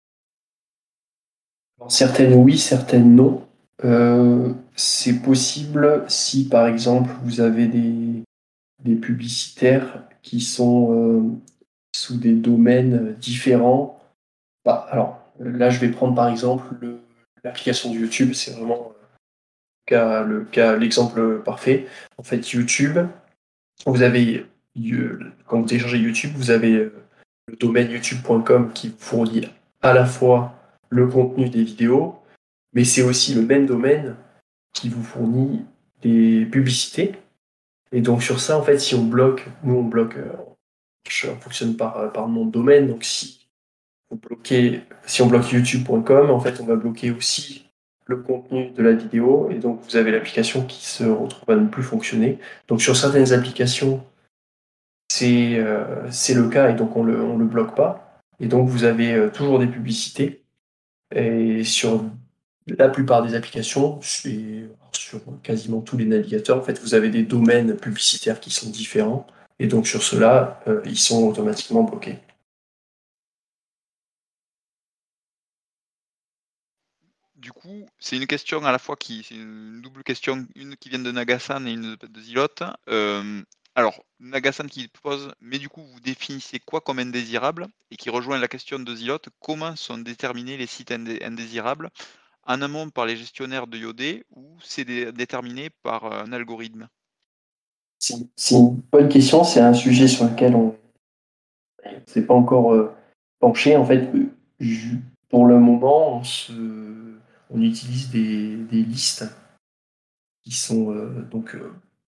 Alors, certaines oui, certaines non. Euh, c'est possible si par exemple vous avez des, des publicitaires qui sont euh, sous des domaines différents. Bah, alors là je vais prendre par exemple le- l'application de YouTube, c'est vraiment le cas, le cas, l'exemple parfait. En fait, YouTube, vous avez, euh, quand vous téléchargez YouTube, vous avez euh, le domaine youtube point com qui vous fournit à la fois le contenu des vidéos, mais c'est aussi le même domaine qui vous fournit des publicités. Et donc sur ça, en fait, si on bloque, nous on bloque, euh, on fonctionne par, euh, par nom de domaine, donc si vous bloquez, si on bloque youtube point com, en fait, on va bloquer aussi le contenu de la vidéo, et donc vous avez l'application qui se retrouve à ne plus fonctionner. Donc sur certaines applications, c'est euh, c'est le cas, et donc on le, on le bloque pas. Et donc vous avez euh, toujours des publicités. Et sur la plupart des applications, et sur quasiment tous les navigateurs, en fait, vous avez des domaines publicitaires qui sont différents. Et donc sur cela, euh, ils sont automatiquement bloqués. Du coup, c'est une question à la fois qui, c'est une double question, une qui vient de Nagasan et une de Zilot. Euh, alors, Nagasan qui pose, mais du coup, vous définissez quoi comme indésirable et qui rejoint la question de Zilot, comment sont déterminés les sites indé- indésirables en amont par les gestionnaires de Yodé ou c'est dé- déterminé par un algorithme? C'est c'est une bonne question, c'est un sujet sur lequel on ne s'est pas encore euh, penché. En fait, euh, ju- pour le moment, on, se, on utilise des, des listes qui sont euh, donc euh,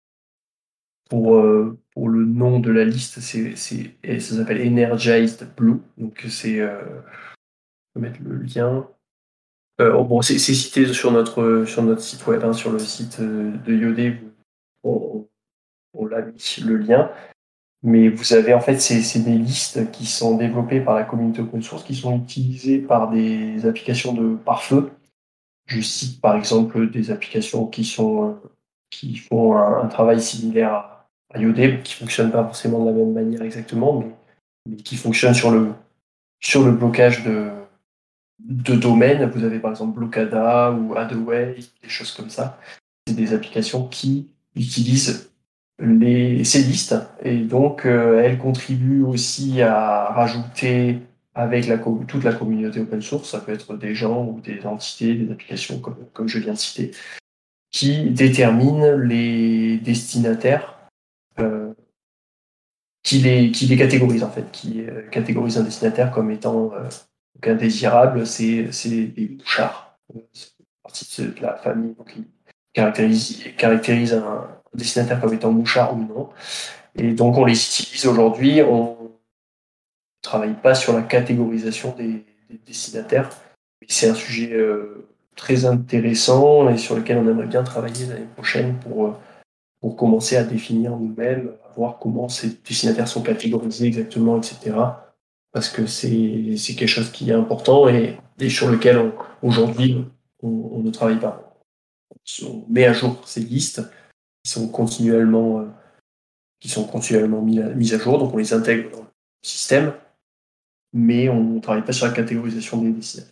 pour, euh, pour le nom de la liste, c'est, c'est, et ça s'appelle Energized Blue. Donc c'est, euh, je vais mettre le lien. Euh, oh, bon, c'est c'est cité sur notre, sur notre site web, hein, sur le site euh, de Yodé, on, on l'a mis le lien. Mais vous avez en fait, c'est c'est des listes qui sont développées par la communauté open source, qui sont utilisées par des applications de pare-feu. Je cite par exemple des applications qui sont, euh, qui font un, un travail similaire à, à Yodé, qui ne fonctionnent pas forcément de la même manière exactement, mais, mais qui fonctionnent sur le, sur le blocage de, de domaines. Vous avez par exemple Blocada ou Adaway, des choses comme ça. C'est des applications qui utilisent les, ces listes, et donc euh, elles contribuent aussi à rajouter avec la, toute la communauté open source, ça peut être des gens ou des entités, des applications comme, comme je viens de citer, qui déterminent les destinataires, euh, qui, les, qui les catégorisent en fait, qui euh, catégorisent un destinataire comme étant euh, donc indésirable, c'est c'est des mouchards. C'est partie de la famille donc, qui caractérise, caractérise un destinataire comme étant mouchard ou non. Et donc on les utilise aujourd'hui, on ne travaille pas sur la catégorisation des, des destinataires, mais c'est un sujet euh, très intéressant et sur lequel on aimerait bien travailler l'année prochaine pour, euh, pour commencer à définir nous-mêmes, à voir comment ces destinataires sont catégorisés exactement, et cetera. Parce que c'est c'est quelque chose qui est important et, et sur lequel on- aujourd'hui on, on ne travaille pas. On met à jour ces listes qui sont continuellement, euh, qui sont continuellement mis à, mises à jour, donc on les intègre dans le système, mais on ne travaille pas sur la catégorisation des destinataires.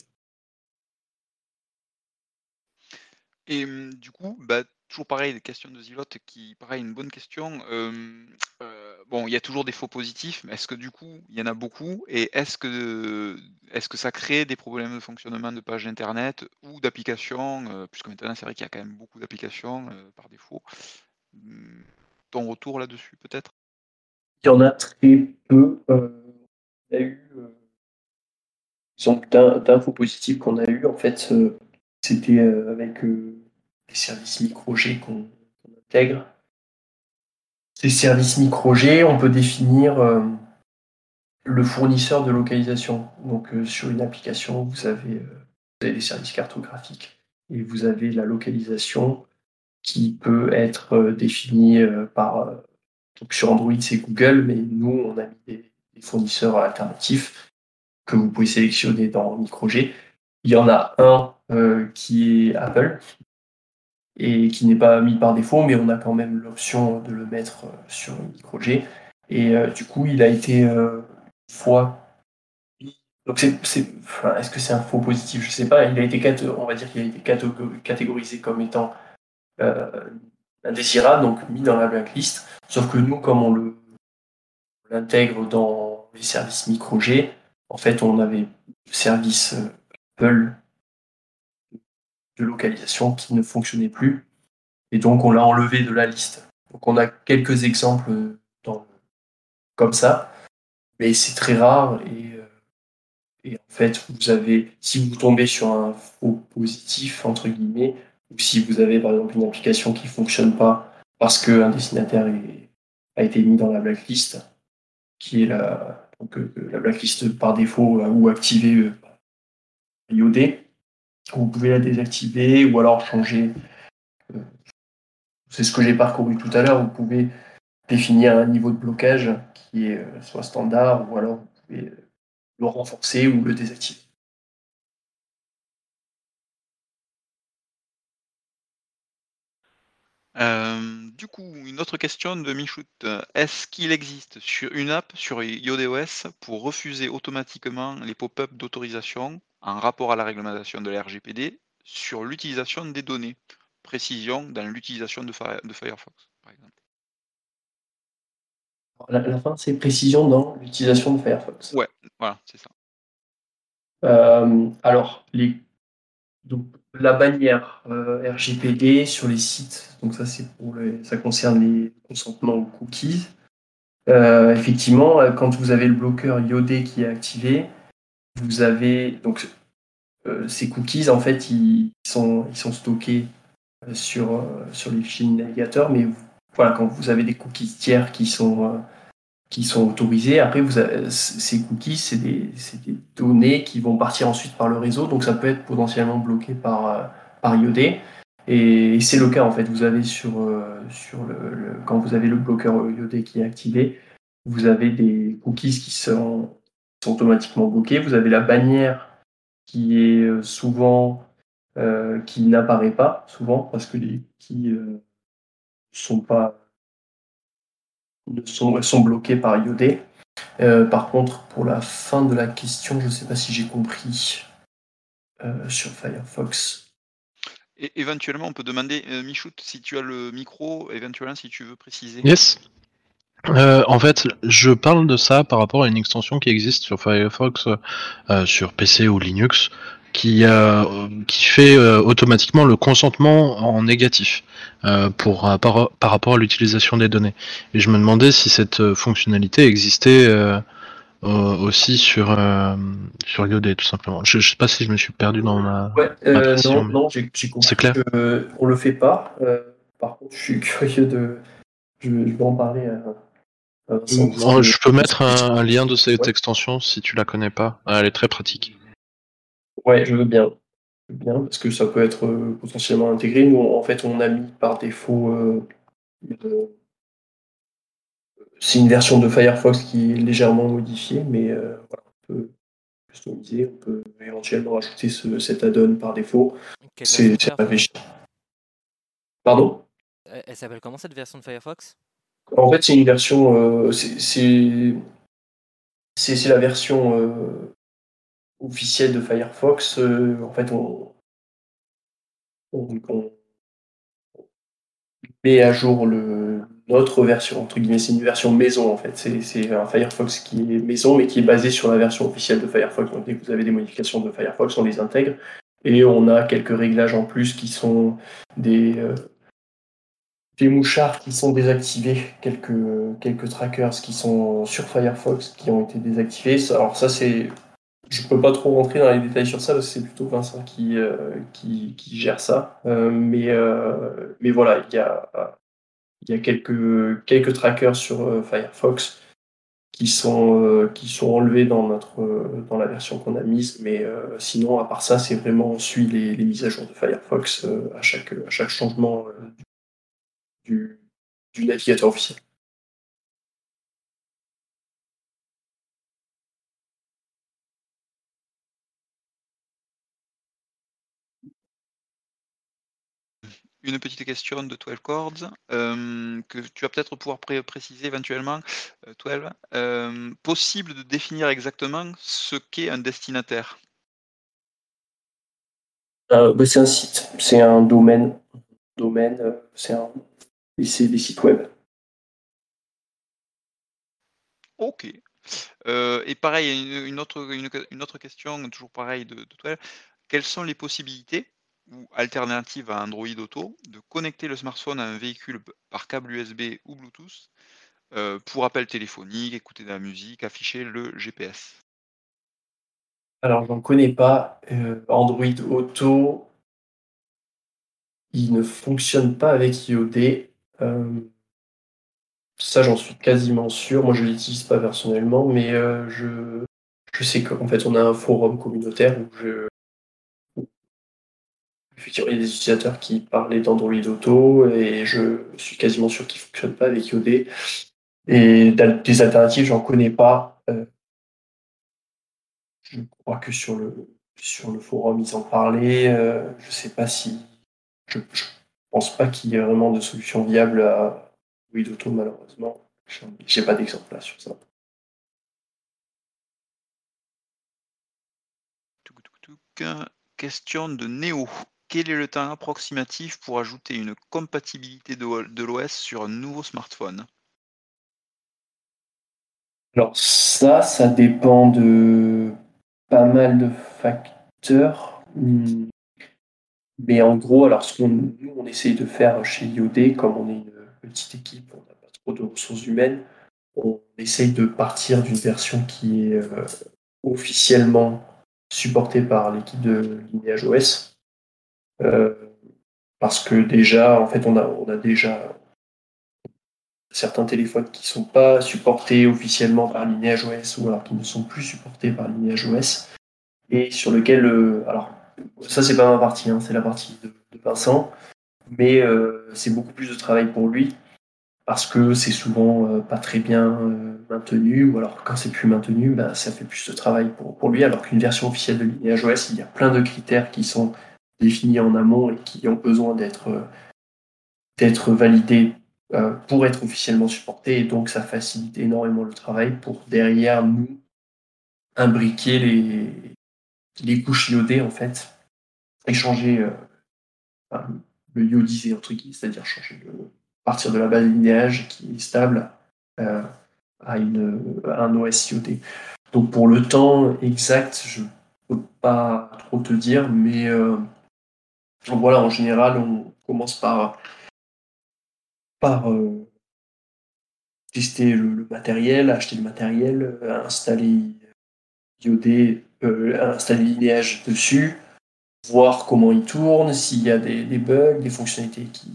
Et hum, du coup, bah, toujours pareil, des questions de Zilote qui, pareil, une bonne question. Euh, euh, bon, il y a toujours des faux positifs, mais est-ce que du coup, il y en a beaucoup? Et est-ce que, est-ce que ça crée des problèmes de fonctionnement de pages internet ou d'applications? euh, puisque maintenant, c'est vrai qu'il y a quand même beaucoup d'applications euh, par défaut. Hum, ton retour là-dessus, peut-être? Il y en a très peu. Euh, on a eu, euh, exemple, d'un, d'un faux positif qu'on a eu, en fait, euh, c'était euh, avec euh, les services micro-G qu'on, qu'on intègre. Ces services micro-G, on peut définir euh, le fournisseur de localisation. Donc, euh, sur une application, vous avez, euh, vous avez des services cartographiques et vous avez la localisation qui peut être euh, définie euh, par. Euh, donc, sur Android, c'est Google, mais nous, on a mis des, des fournisseurs alternatifs que vous pouvez sélectionner dans micro-G. Il y en a un euh, qui est Apple et qui n'est pas mis par défaut, mais on a quand même l'option de le mettre euh, sur micro-G. Et euh, du coup, il a été euh, une fois. Donc, c'est, c'est, enfin, est-ce que c'est un faux positif? Je ne sais pas. Il a été, on va dire qu'il a été catégorisé comme étant euh, indésirable, donc mis dans la blacklist. Sauf que nous, comme on le, on l'intègre dans les services micro-G, en fait, on avait le service euh, Apple de localisation qui ne fonctionnait plus. Et donc, on l'a enlevé de la liste. Donc, on a quelques exemples dans, comme ça, mais c'est très rare. Et, euh, et en fait, vous avez, si vous tombez sur un faux positif, entre guillemets, ou si vous avez par exemple une application qui ne fonctionne pas parce qu'un destinataire est, a été mis dans la blacklist, qui est la, donc, euh, la blacklist par défaut euh, ou activée euh, I O D, vous pouvez la désactiver ou alors changer. Euh, c'est ce que j'ai parcouru tout à l'heure. Vous pouvez définir un niveau de blocage qui est euh, soit standard ou alors vous pouvez euh, le renforcer ou le désactiver. Euh, du coup, une autre question de Michout. Est-ce qu'il existe sur une app sur iOS pour refuser automatiquement les pop-up d'autorisation en rapport à la réglementation de la R G P D sur l'utilisation des données? Précision dans l'utilisation de, Fire- de Firefox, par exemple. La, la fin, c'est précision dans l'utilisation de Firefox. Ouais, voilà, c'est ça. Euh, alors, les, donc, la bannière euh, R G P D sur les sites, donc ça, c'est pour les, ça concerne les consentements aux cookies. Euh, effectivement, quand vous avez le bloqueur I O D qui est activé, vous avez donc euh, ces cookies, en fait, ils sont, ils sont stockés sur, euh, sur les fichiers du navigateur, mais vous, voilà, quand vous avez des cookies tiers qui sont, euh, qui sont autorisés, après, vous avez, ces cookies, c'est des, c'est des données qui vont partir ensuite par le réseau, donc ça peut être potentiellement bloqué par, euh, par I O D. Et c'est le cas, en fait. Vous avez sur, euh, sur le, le, quand vous avez le bloqueur I O D qui est activé, vous avez des cookies qui sont, qui sont automatiquement bloqués. Vous avez la bannière qui est souvent euh, qui n'apparaît pas souvent parce que les cookies euh, sont pas ne sont, sont bloqués par I O D. Euh, par contre, pour la fin de la question, je ne sais pas si j'ai compris euh, sur Firefox. Et éventuellement, on peut demander, euh, Michout, si tu as le micro, éventuellement, si tu veux préciser. Yes. Euh, en fait, je parle de ça par rapport à une extension qui existe sur Firefox, euh, sur P C ou Linux, qui, euh, qui fait euh, automatiquement le consentement en négatif euh, pour, euh, par, par rapport à l'utilisation des données. Et je me demandais si cette fonctionnalité existait euh, euh, aussi sur, euh, sur I O D, tout simplement. Je ne sais pas si je me suis perdu dans ma, ouais, euh, ma précision. non, mais... non, j'ai, j'ai compris C'est clair. qu'on ne le fait pas. Euh, par contre, je suis curieux de... Je, je vais en parler à, à Vincent. Euh, je peux mettre un, un lien de cette ouais. extension si tu la connais pas. Elle est très pratique. Ouais, je veux bien. Je veux bien, parce que ça peut être euh, potentiellement intégré. Nous, en fait, on a mis par défaut... Euh, une, c'est une version de Firefox qui est légèrement modifiée, mais euh, voilà, on peut customiser, on peut éventuellement ajouter ce, cet add-on par défaut. Quelle C'est, version de c'est Firefox réfléchi. Pardon? Elle, elle s'appelle comment cette version de Firefox? En fait, c'est une version... Euh, c'est, c'est, c'est, c'est la version euh, officielle de Firefox. Euh, en fait, on, on, on met à jour le, notre version, entre guillemets, c'est une version maison en fait. C'est, c'est un Firefox qui est maison, mais qui est basé sur la version officielle de Firefox. Donc dès que vous avez des modifications de Firefox, on les intègre. Et on a quelques réglages en plus qui sont des, euh, des mouchards qui sont désactivés, quelques, quelques trackers qui sont sur Firefox qui ont été désactivés. Alors ça, c'est... Je peux pas trop rentrer dans les détails sur ça parce que c'est plutôt Vincent qui, euh, qui, qui gère ça. Euh, mais, euh, mais voilà, il y a, il y a quelques, quelques trackers sur euh, Firefox qui sont, euh, qui sont enlevés dans, notre, euh, dans la version qu'on a mise. Mais euh, sinon, à part ça, c'est vraiment on suit les, les mises à jour de Firefox euh, à, chaque, à chaque changement euh, du, du navigateur officiel. Une petite question de twelve Chords euh, que tu vas peut-être pouvoir pré- préciser éventuellement. euh, twelve, euh, possible de définir exactement ce qu'est un destinataire. Euh, bah, c'est un site, c'est un domaine. domaine euh, c'est un, et c'est des sites web. Ok. Euh, et pareil, une, une autre, une, une autre question, toujours pareil de, de twelve. Quelles sont les possibilités ou alternatives à Android Auto de connecter le smartphone à un véhicule par câble U S B ou Bluetooth euh, pour appel téléphonique, écouter de la musique, afficher le G P S? Alors, je n'en connais pas. Euh, Android Auto, il ne fonctionne pas avec I O D. Euh, ça, j'en suis quasiment sûr. Moi, je ne l'utilise pas personnellement, mais euh, je, je sais qu'en fait, on a un forum communautaire où je, où, effectivement, il y a des utilisateurs qui parlaient d'Android Auto et je suis quasiment sûr qu'il ne fonctionne pas avec I O D. Et des alternatives, j'en connais pas. Euh, je crois que sur le, sur le forum, ils en parlaient. Euh, je ne sais pas si. Je ne pense pas qu'il y ait vraiment de solution viable à Android Auto, malheureusement. J'ai pas d'exemple là sur ça. Touc, touc, touc. Question de Néo. Quel est le temps approximatif pour ajouter une compatibilité de, de l'O S sur un nouveau smartphone? Alors ça, ça dépend de pas mal de facteurs. Hmm. Mais en gros, alors ce qu'on nous, on essaye de faire chez I O D, comme on est une petite équipe, on n'a pas trop de ressources humaines, on essaye de partir d'une version qui est euh, officiellement supportée par l'équipe de Lineage O S. Euh, parce que déjà, en fait, on a, on a déjà certains téléphones qui ne sont pas supportés officiellement par Lineage O S ou alors qui ne sont plus supportés par Lineage O S et sur lequel, euh, alors ça c'est pas ma partie, hein, c'est la partie de, de Vincent, mais euh, c'est beaucoup plus de travail pour lui parce que c'est souvent euh, pas très bien euh, maintenu ou alors quand c'est plus maintenu, ben, ça fait plus de travail pour, pour lui alors qu'une version officielle de Lineage O S, il y a plein de critères qui sont définis en amont et qui ont besoin d'être euh, d'être validé euh, pour être officiellement supporté, et donc ça facilite énormément le travail pour derrière nous imbriquer les, les couches iodées en fait, et changer euh, enfin, le iodisé entre guillemets, c'est-à-dire changer le, partir de la base linéage qui est stable euh, à, une, à un O S iodé. Donc pour le temps exact, je peux pas trop te dire, mais euh, donc voilà, en général, on commence par, par euh, tester le, le matériel, acheter le matériel, euh, installer I O D, euh, installer Lineage dessus, voir comment il tourne, s'il y a des, des bugs, des fonctionnalités qui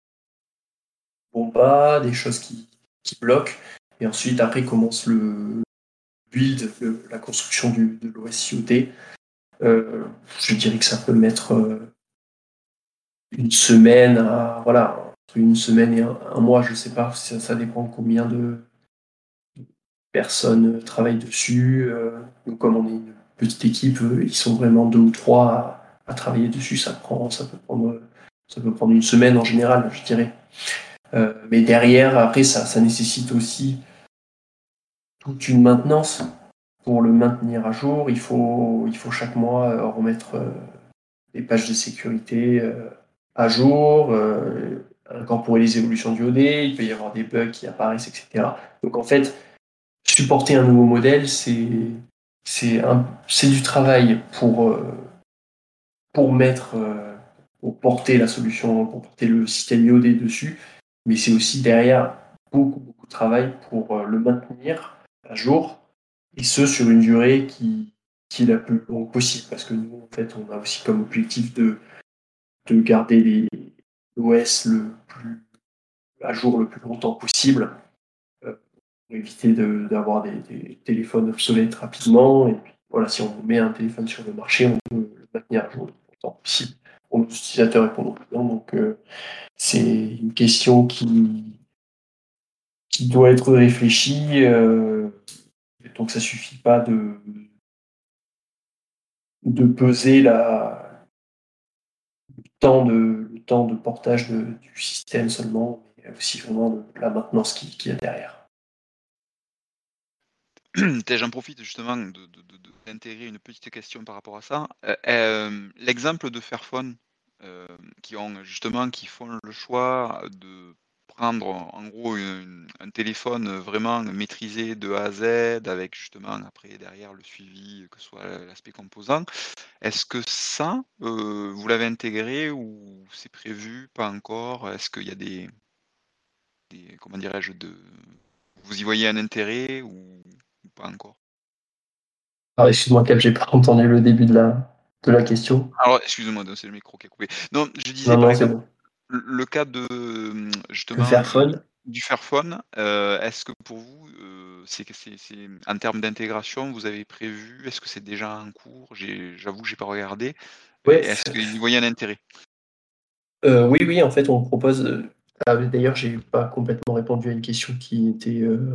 vont pas, des choses qui, qui bloquent. Et ensuite, après, commence le build, le, la construction du, de l'O S I O D. Euh, je dirais que ça peut mettre euh, une semaine à, voilà, entre une semaine et un, un mois, je sais pas, ça, ça dépend de combien de personnes travaillent dessus. Euh, donc comme on est une petite équipe, euh, ils sont vraiment deux ou trois à, à travailler dessus. Ça prend, ça peut prendre, ça peut prendre une semaine en général, je dirais. Euh, mais derrière, après, ça, ça nécessite aussi toute une maintenance. Pour le maintenir à jour, il faut, il faut chaque mois euh, remettre euh, les pages de sécurité euh, à jour, euh, incorporer les évolutions du O D, il peut y avoir des bugs qui apparaissent, et cetera. Donc en fait, supporter un nouveau modèle, c'est c'est un, c'est du travail pour, euh, pour mettre, euh, pour porter la solution, pour porter le système I O D dessus, mais c'est aussi derrière beaucoup, beaucoup de travail pour euh, le maintenir à jour, et ce sur une durée qui, qui est la plus longue possible, parce que nous, en fait, on a aussi comme objectif de, de garder les, l'O S le plus à jour le plus longtemps possible, euh, pour éviter de, d'avoir des, des téléphones obsolètes rapidement. Et puis, voilà, si on met un téléphone sur le marché, on peut le maintenir à jour le plus longtemps possible pour nos utilisateurs et pour nos clients. Donc, euh, c'est une question qui, qui doit être réfléchie. Euh, donc, ça suffit pas de, de peser la, le, temps de, le temps de portage de, du système seulement, mais aussi vraiment de la maintenance qu'il qui y a derrière. J'en profite justement de, de, de, de, d'intégrer une petite question par rapport à ça. Euh, euh, l'exemple de Fairphone, euh, qui ont justement qui font le choix de prendre en gros une, un téléphone vraiment maîtrisé de A à Z, avec justement après derrière le suivi, que ce soit l'aspect composant. Est-ce que ça, euh, vous l'avez intégré ou c'est prévu, pas encore? Est-ce qu'il y a des, des comment dirais-je, de, vous y voyez un intérêt ou, ou pas encore? Alors, excuse-moi, Cap, j'ai pas entendu le début de la, de la question. Alors, excusez-moi, c'est le micro qui a coupé. Non, je disais Non, par non, c'est exemple, bon. le, le cas de Le justement Fairphone, du Fairphone, euh, est-ce que pour vous, euh, c'est que c'est, c'est en termes d'intégration, vous avez prévu, est-ce que c'est déjà en cours? J'ai, j'avoue que j'ai pas regardé. Et ouais. est-ce qu'il y voyait un intérêt? Euh, oui, oui, en fait, on propose. euh, ah, d'ailleurs, j'ai pas complètement répondu à une question qui était euh,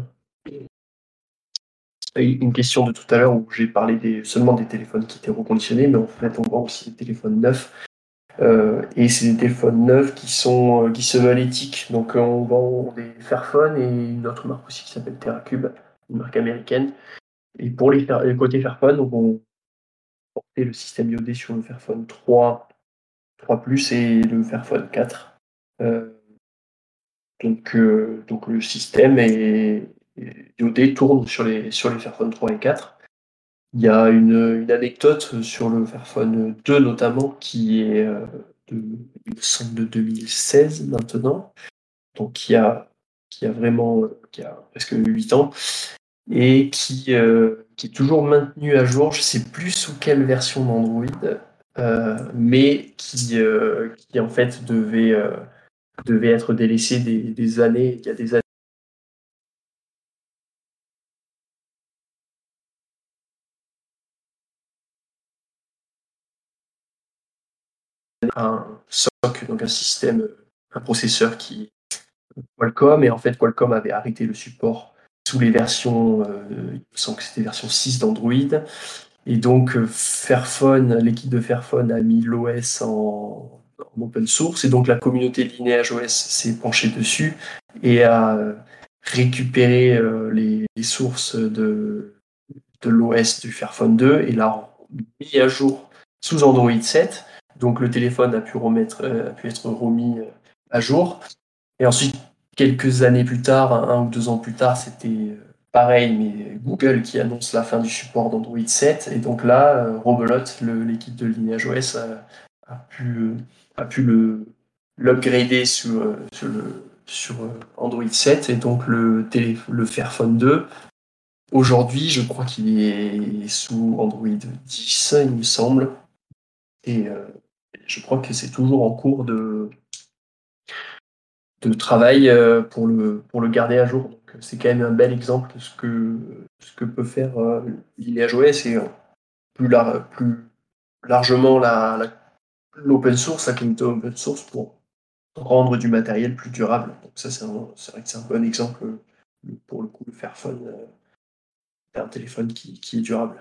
une question de tout à l'heure où j'ai parlé des, seulement des téléphones qui étaient reconditionnés, mais en fait, on vend aussi des téléphones neufs. Euh, et c'est des téléphones neufs qui sont euh, qui se veulent éthiques. Donc, euh, on vend des Fairphone et une autre marque aussi qui s'appelle TerraCube, une marque américaine. Et pour les, Fair- les côtés Fairphone, donc on portait le système iodé sur le Fairphone trois, trois plus et le Fairphone quatre. Euh, donc, euh, donc le système est, est iodé tourne sur les, sur les Fairphone trois et quatre. Il y a une, une anecdote sur le Fairphone deux notamment qui est euh, de, il me semble de deux mille seize maintenant, donc qui a, qui a vraiment qui a presque huit ans et qui, euh, qui est toujours maintenu à jour. Je ne sais plus sous quelle version d'Android, euh, mais qui, euh, qui en fait devait, euh, devait être délaissé des, des années, il y a des années. Un S O C, donc un système, un processeur qui Qualcomm, et en fait Qualcomm avait arrêté le support sous les versions, euh, il me semble que c'était version six d'Android, et donc euh, Fairphone, l'équipe de Fairphone a mis l'O S en, en open source, et donc la communauté Lineage O S s'est penchée dessus et a euh, récupéré euh, les, les sources de, de l'O S du Fairphone deux et l'a mis à jour sous Android sept. Donc le téléphone a pu, remettre, euh, a pu être remis euh, à jour. Et ensuite, quelques années plus tard, un ou deux ans plus tard, c'était euh, pareil, mais Google qui annonce la fin du support d'Android sept. Et donc là, euh, Robelote, le- l'équipe de Lineage O S, a, a pu, euh, a pu le, l'upgrader sur, euh, sur, le, sur euh, Android sept. Et donc le, télé, le Fairphone deux, aujourd'hui, je crois qu'il est sous Android dix, il me semble. Et euh, je crois que c'est toujours en cours de, de travail euh, pour le, pour le garder à jour. Donc, c'est quand même un bel exemple de ce que, ce que peut faire euh, Lineage O S et euh, plus, lar- plus largement la, la- l'open source, la communauté open source pour rendre du matériel plus durable. Donc ça, c'est, un- c'est vrai que c'est un bon exemple euh, pour le coup, le Fairphone, euh, un téléphone qui, qui est durable.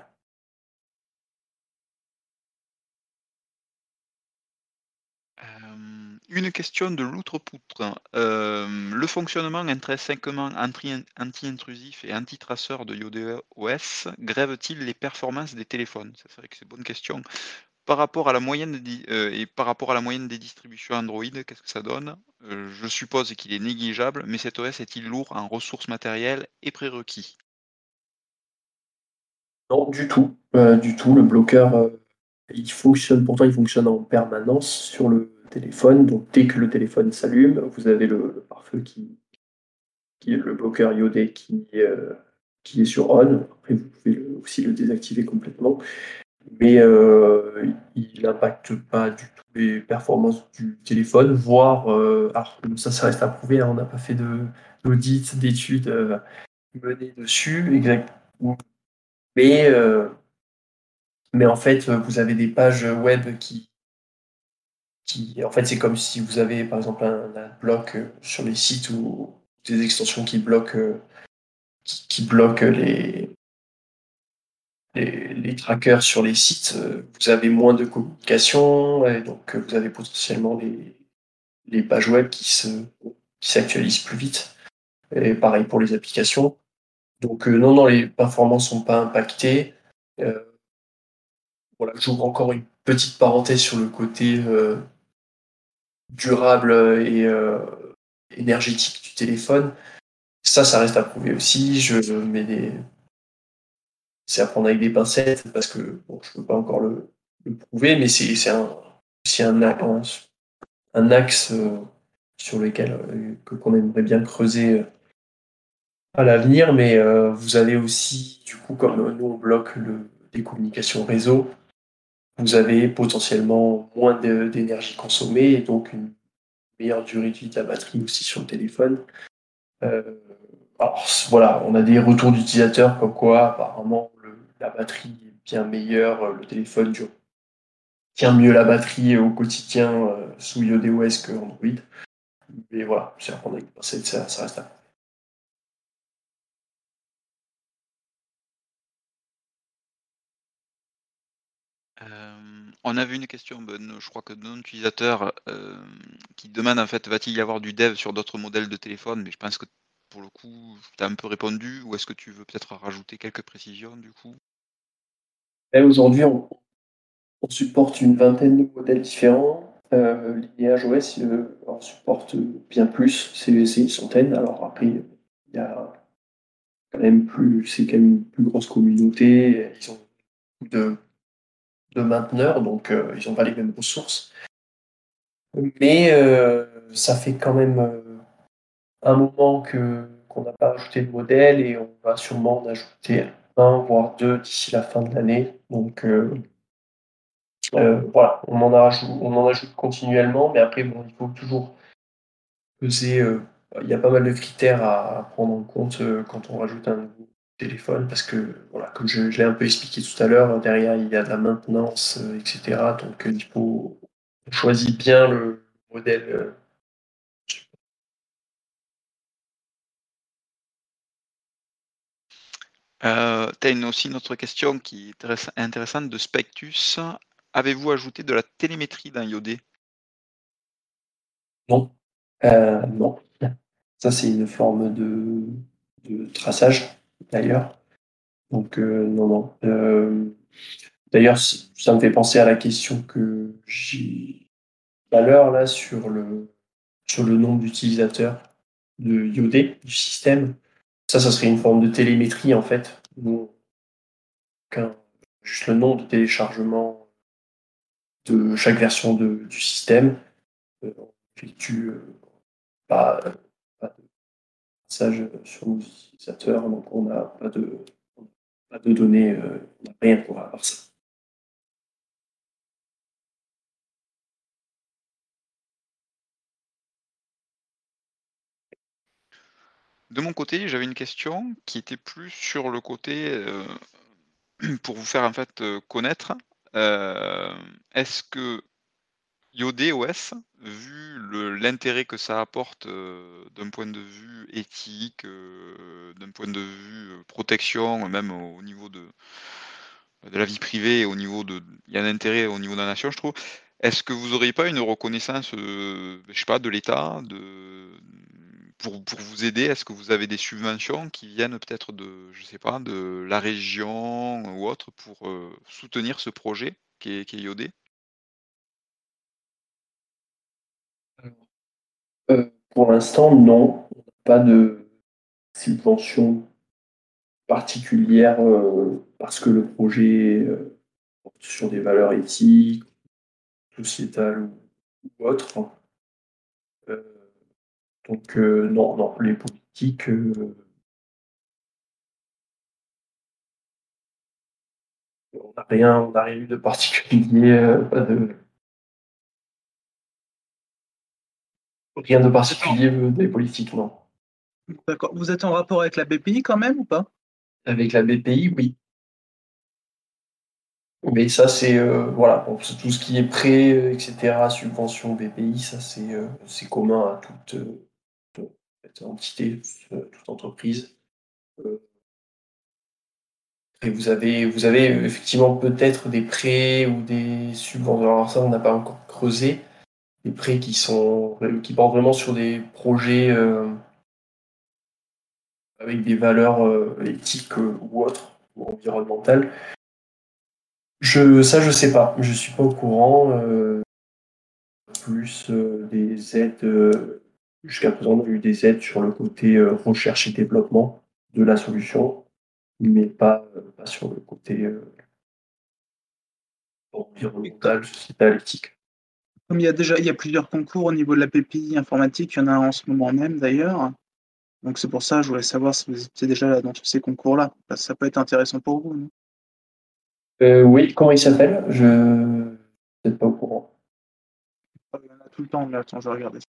Euh, une question de l'outre-poutre. Euh, le fonctionnement intrinsèquement anti- anti-intrusif et anti-traceur de iodé-O-S grève-t-il les performances des téléphones? Ça, c'est vrai que c'est une bonne question. Par rapport à la moyenne des, di- euh, et par rapport à la moyenne des distributions Android, qu'est-ce que ça donne? Euh, Je suppose qu'il est négligeable, mais cet O S est-il lourd en ressources matérielles et prérequis? Non, du tout. Euh, du tout. Le bloqueur, euh, il fonctionne, pourtant il fonctionne en permanence sur le téléphone. Donc dès que le téléphone s'allume, vous avez le, le pare-feu qui, qui est le bloqueur iodé qui, euh, qui est sur on. Après, vous pouvez le- aussi le désactiver complètement. Mais euh, il n'impacte pas du tout les performances du téléphone, voire, euh, alors ça, ça reste à prouver, hein, on n'a pas fait de, d'audit, d'études euh, menées dessus, exact. Mais, euh, mais en fait, vous avez des pages web qui, qui en fait, c'est comme si vous avez par exemple un, un bloc euh, sur les sites ou des extensions qui bloquent, euh, qui, qui bloquent les, les, les trackers sur les sites, euh, vous avez moins de communication, et donc euh, vous avez potentiellement les, les pages web qui se, qui s'actualisent plus vite. Et pareil pour les applications. Donc euh, non, non, les performances sont pas impactées. Euh, voilà, j'ouvre encore une petite parenthèse sur le côté euh, durable et euh, énergétique du téléphone. Ça, ça reste à prouver aussi. Je, je mets des... C'est à prendre avec des pincettes parce que bon, je peux pas encore le, le prouver, mais c'est, c'est un, c'est un, un, un axe euh, sur lequel euh, que, qu'on aimerait bien creuser euh, à l'avenir. Mais euh, vous avez aussi, du coup, comme nous on bloque le, les communications réseau, vous avez potentiellement moins de- d'énergie consommée et donc une meilleure durée de vie de la batterie aussi sur le téléphone. Euh, alors voilà, on a des retours d'utilisateurs comme quoi apparemment le- la batterie est bien meilleure, le téléphone dure, tient mieux la batterie au quotidien euh, sous iOS que Android. Mais voilà, c'est à prendre avec des pincettes, ça, ça reste à... Euh, on avait une question, ben, je crois que de non utilisateur euh, qui demande en fait, va-t-il y avoir du dev sur d'autres modèles de téléphone? Mais je pense que pour le coup, tu as un peu répondu, ou est-ce que tu veux peut-être rajouter quelques précisions du coup? Et aujourd'hui, on, on supporte une vingtaine de modèles différents. Euh, Lineage O S euh, en supporte bien plus, c'est, c'est une centaine. Alors après, il y a quand même plus, c'est quand même une plus grosse communauté. Ils ont beaucoup de, de mainteneurs, donc euh, ils n'ont pas les mêmes ressources. Mais euh, ça fait quand même euh, un moment que, qu'on n'a pas ajouté de modèle et on va sûrement en ajouter un, voire deux d'ici la fin de l'année. Donc euh, euh, voilà, on en, ajoute, on en ajoute continuellement, mais après, bon, il faut toujours peser. Euh, il y a pas mal de critères à, à prendre en compte euh, quand on rajoute un nouveau téléphone, parce que, voilà, comme je, je l'ai un peu expliqué tout à l'heure, derrière, il y a de la maintenance, euh, et cetera. Donc, euh, il faut on choisit bien le modèle. euh, Euh, tu as une, aussi une autre question qui est intéress- intéressante de Spectus. Avez-vous ajouté de la télémétrie dans iodé? Non. Euh, non. Ça, c'est une forme de, de traçage, d'ailleurs. Donc, euh, non, non. Euh, d'ailleurs, c- ça me fait penser à la question que j'ai tout à l'heure, là, sur le, sur le nombre d'utilisateurs de iodé, du système. Ça, ça serait une forme de télémétrie, en fait. Nous, qu'un- juste le nombre de téléchargements de chaque version de, du système. Euh, on effectue euh, pas, pas de passage sur nos utilisateurs, donc on n'a pas de, pas de données, euh, on n'a rien pour avoir ça. De mon côté, j'avais une question qui était plus sur le côté euh, pour vous faire en fait euh, connaître. euh, Est-ce que iodé-O S, vu le- l'intérêt que ça apporte euh, d'un point de vue éthique, euh, d'un point de vue euh, protection, même au, au niveau de, de la vie privée, et au niveau de, il y a un intérêt au niveau de la nation, je trouve. Est-ce que vous n'auriez pas une reconnaissance, euh, je sais pas, de l'État, de pour, pour vous aider? Est-ce que vous avez des subventions qui viennent peut-être de, je sais pas, de la région ou autre pour euh, soutenir ce projet qui est, qui est iodé? Euh, pour l'instant, non. On n'a pas de subvention particulière euh, parce que le projet euh, porte sur des valeurs éthiques, sociétales ou autres. Euh, donc euh, non, non, les politiques, euh, on n'a rien, on n'a rien eu de particulier, euh, pas de, rien de particulier euh, des politiques, non. D'accord. Vous êtes en rapport avec la B P I quand même ou pas? Avec la B P I, oui. Mais ça, c'est euh, voilà, bon, c'est tout ce qui est prêt, euh, et cetera, subvention B P I, ça c'est euh, c'est commun à toute, euh, toute entité, toute, toute entreprise. Euh, et vous avez, vous avez euh, effectivement peut-être des prêts ou des subventions. Alors ça, on n'a pas encore creusé. Des prêts qui sont qui portent vraiment sur des projets euh, avec des valeurs euh, éthiques euh, ou autres, ou environnementales. Je, ça, je sais pas. Je suis pas au courant. Euh, plus euh, des aides. Euh, jusqu'à présent, on a eu des aides sur le côté euh, recherche et développement de la solution, mais pas, euh, pas sur le côté euh, environnemental, sociétal, éthique. Comme il y a déjà il y a plusieurs concours au niveau de la P P I informatique, il y en a un en ce moment même d'ailleurs. Donc c'est pour ça que je voulais savoir si vous étiez déjà là dans tous ces concours-là. Parce que ça peut être intéressant pour vous, non? Euh, oui, comment il s'appelle? Je ne suis pas au courant. Il y en a tout le temps, mais attends, je vais regarder.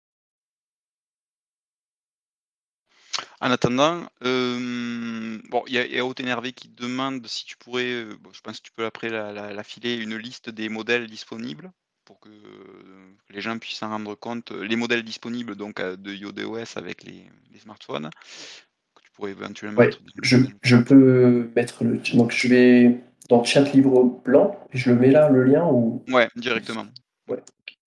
En attendant, euh, bon, il y a, y a Haute Énervé qui demande si tu pourrais, euh, bon, je pense que tu peux après la, la, la filer, une liste des modèles disponibles pour que euh, les gens puissent s'en rendre compte. Les modèles disponibles donc euh, de YodeOS avec les, les smartphones, que tu pourrais éventuellement Ouais, mettre dans, je, dans le je chat. peux mettre le. Donc je vais dans chat livre blanc, et je le mets là, le lien ou. Ouais, directement. Ouais.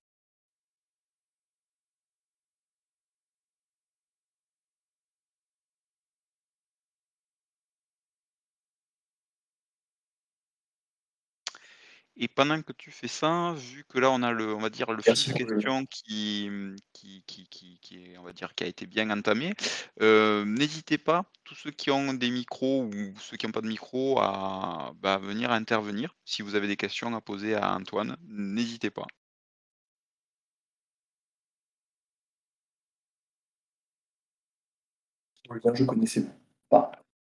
Et pendant que tu fais ça, vu que là on a le, on va dire le fil Merci de pour le lien. questions qui, qui, qui, qui, qui est, on va dire, qui a été bien entamé, euh, n'hésitez pas, tous ceux qui ont des micros ou ceux qui n'ont pas de micro, à bah, venir intervenir. Si vous avez des questions à poser à Antoine, n'hésitez pas. Le lien, je ne connaissais pas.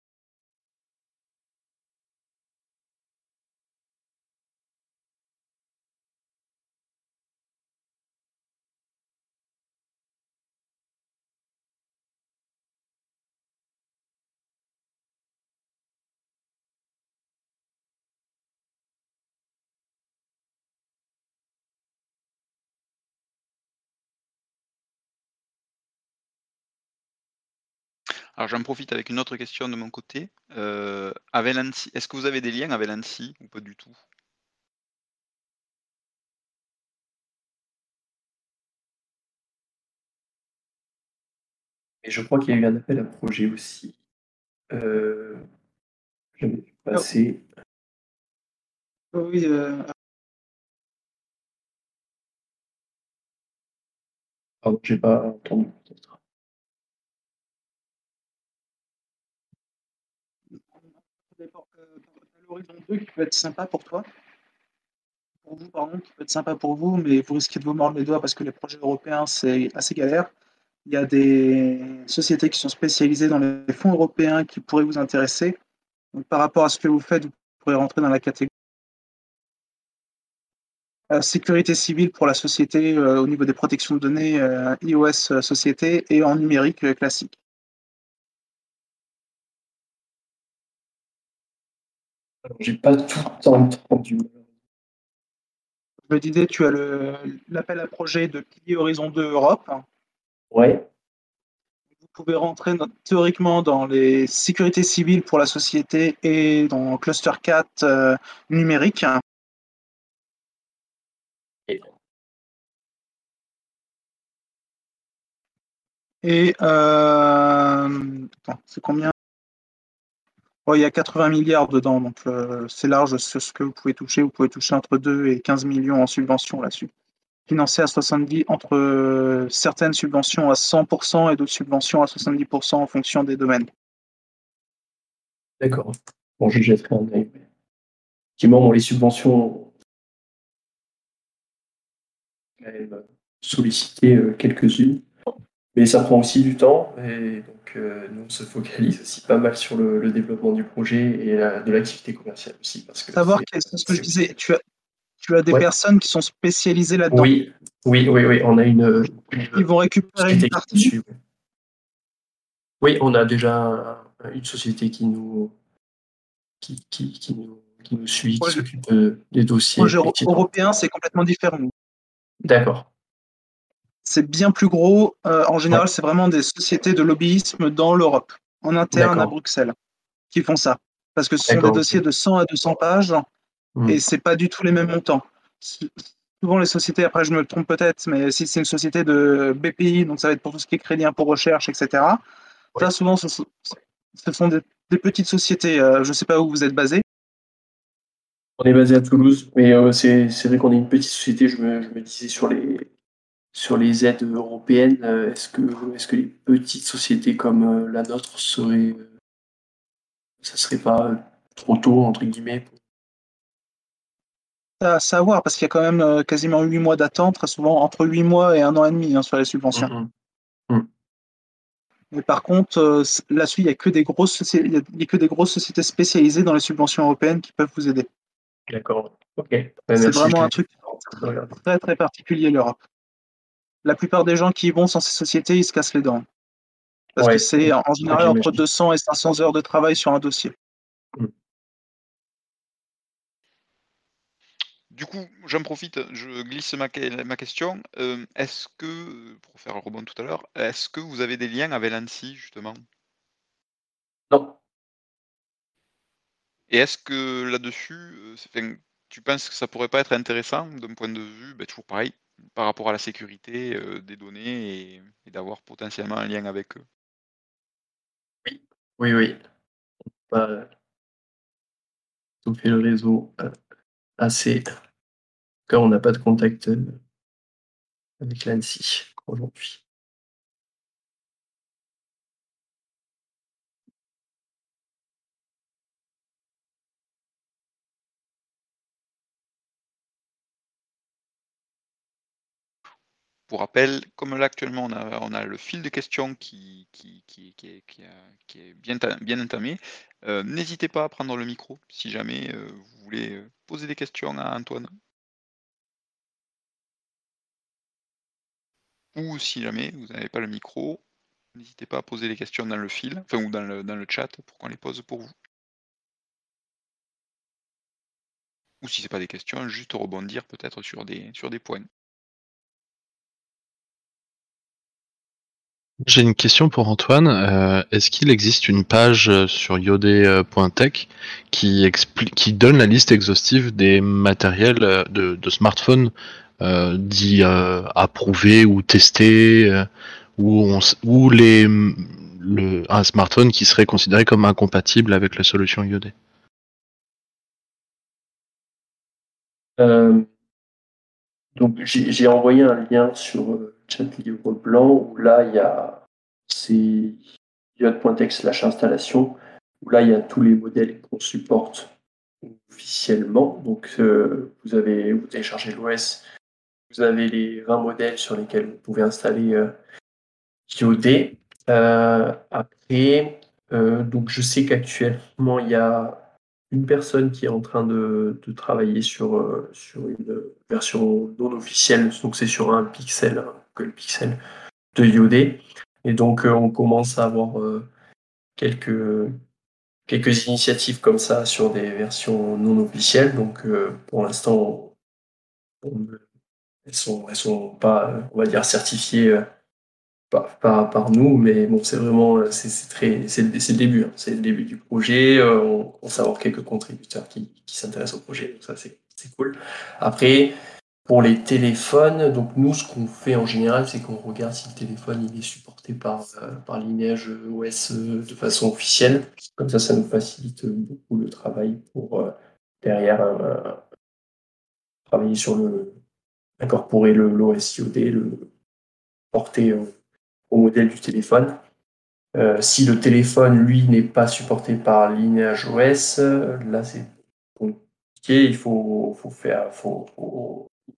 Alors j'en profite avec une autre question de mon côté. Euh, avec l'ANSSI, est-ce que vous avez des liens avec l'ANSSI ou pas du tout? Et je crois qu'il y a eu un appel à projet aussi. Euh, J'avais vu passer. Oui, euh, Pardon, j'ai pas entendu peut-être. l'horizon deux qui peut être sympa pour toi. Pour vous, pardon, qui peut être sympa pour vous, mais vous risquez de vous mordre les doigts parce que les projets européens, c'est assez galère. Il y a des sociétés qui sont spécialisées dans les fonds européens qui pourraient vous intéresser. Donc, par rapport à ce que vous faites, vous pourrez rentrer dans la catégorie euh, sécurité civile pour la société euh, au niveau des protections de données euh, iOS euh, société et en numérique euh, classique. Alors, j'ai pas tout entendu. Je me disais, tu as le- l'appel à projet de Pilier Horizon deux Europe. Ouais. Vous pouvez rentrer dans- théoriquement dans les sécurités civiles pour la société et dans Cluster quatre euh, numérique. Et- Et euh, attends, c'est combien? Oh, il y a quatre-vingts milliards dedans, donc euh, c'est large sur ce que vous pouvez toucher. Vous pouvez toucher entre deux et quinze millions en subventions là-dessus. Financé à soixante-dix, entre euh, certaines subventions à cent pour cent et d'autres subventions à soixante-dix pour cent en fonction des domaines. D'accord. Bon, je jetterai un œil. Effectivement, bon, les subventions, quand même sollicité euh, quelques-unes. Mais ça prend aussi du temps, et donc euh, nous on se focalise aussi pas mal sur le, le développement du projet et la, de l'activité commerciale aussi. Parce que Savoir c'est, que c'est ce que je c'est disais, aussi... tu as, tu as des Ouais. personnes qui sont spécialisées là-dedans. Oui, oui, oui, oui, on a une, une Ils vont récupérer une société qui nous partie. suit. Oui. Oui, on a déjà une société qui nous, qui, qui, qui nous, qui nous suit, qui Projet, s'occupe euh, des dossiers, projet effectivement. européen, c'est complètement différent. D'accord. C'est bien plus gros. Euh, en général, Ouais. c'est vraiment des sociétés de lobbyisme dans l'Europe, en interne à D'accord. Bruxelles, qui font ça. Parce que ce sont des D'accord, dossiers ok. de cent à deux cents pages Hmm. et c'est pas du tout les mêmes montants. Souvent, les sociétés, après je me trompe peut-être, mais si c'est une société de B P I, donc ça va être pour tout ce qui est crédit impôt recherche, et cetera. Ouais. Ça, souvent, ce sont, ce sont des, des petites sociétés. Euh, je ne sais pas où vous êtes basé. On est basé à Toulouse, mais euh, c'est, c'est vrai qu'on est une petite société. Je me, je me disais sur les, sur les aides européennes, euh, est-ce que, est-ce que les petites sociétés comme euh, la nôtre seraient, euh, ça serait pas euh, trop tôt, entre guillemets pour- À savoir, parce qu'il y a quand même euh, quasiment huit mois d'attente, très souvent entre huit mois et un an et demi hein, sur les subventions. Mhm. Mhm. Mais par contre, euh, là-dessus, il n'y a, que des grosses soci- il y a- il y a que des grosses sociétés spécialisées dans les subventions européennes qui peuvent vous aider. D'accord. Ok. Ouais, C'est merci. vraiment Je un vais, truc je vais regarder. très très particulier, l'Europe. La plupart des gens qui y vont sans ces sociétés, ils se cassent les dents. Parce que Ouais, c'est en ouais, général entre j'imagine. deux cents et cinq cents heures de travail sur un dossier. Mhm. Du coup, j'en profite, je glisse ma, que- ma question. Euh, est-ce que, pour faire un rebond tout à l'heure, est-ce que vous avez des liens avec l'ANSSI, justement? Non. Et est-ce que là-dessus, euh, c'est- enfin, tu penses que ça pourrait pas être intéressant d'un point de vue, ben, toujours pareil, par rapport à la sécurité euh, des données et, et d'avoir potentiellement un lien avec eux? Oui, oui, oui. Bah, on fait le réseau euh, assez. En tout cas, on n'a pas de contact euh, avec l'ANSSI aujourd'hui. Pour rappel, comme là actuellement on a, on a le fil de questions qui, qui, qui, qui est, qui a- qui est bien, ta- bien entamé, euh, n'hésitez pas à prendre le micro si jamais euh, vous voulez euh, poser des questions à Antoine. Ou si jamais vous n'avez pas le micro, n'hésitez pas à poser les questions dans le fil, enfin ou dans le, dans le chat pour qu'on les pose pour vous. Ou si c'est pas des questions, juste rebondir peut-être sur des, sur des points. J'ai une question pour Antoine. Euh, est-ce qu'il existe une page euh, sur iodé point tech qui explique, qui donne la liste exhaustive des matériels euh, de, de smartphones euh, dits euh, approuvés ou testés, euh, où, on, s- où les, le, un smartphone qui serait considéré comme incompatible avec la solution iodé? Euh, donc j'ai j'ai envoyé un lien sur euh, chat livre blanc où là il y a c'est iode.tech slash installation où là il y a tous les modèles qu'on supporte officiellement. Donc euh, vous avez vous téléchargez l'O S, vous avez les vingt modèles sur lesquels vous pouvez installer euh, iodé. Euh, après, euh, donc je sais qu'actuellement il y a une personne qui est en train de, de travailler sur, euh, sur une version non officielle, donc c'est sur un pixel, un Google Pixel de iodé. Et donc euh, on commence à avoir euh, quelques, quelques initiatives comme ça sur des versions non officielles. Donc euh, pour l'instant, on- elles sont, elles sont pas, on va dire, certifiées euh, par, par, par nous, mais bon, c'est vraiment, euh, c'est c'est très, c'est le, c'est le début, hein. C'est le début du projet. Euh, on commence à avoir quelques contributeurs qui, qui s'intéressent au projet, donc ça c'est c'est cool. Après, pour les téléphones, donc nous, ce qu'on fait en général, c'est qu'on regarde si le téléphone il est supporté par, euh, par Lineage O S euh, de façon officielle. Comme ça, ça nous facilite beaucoup le travail pour euh, derrière euh, travailler sur le, incorporer le l'O S iodé, le porter au, au modèle du téléphone. Euh, si le téléphone, lui, n'est pas supporté par Lineage O S, euh, là, c'est compliqué. Il faut, faut faire, faut, faut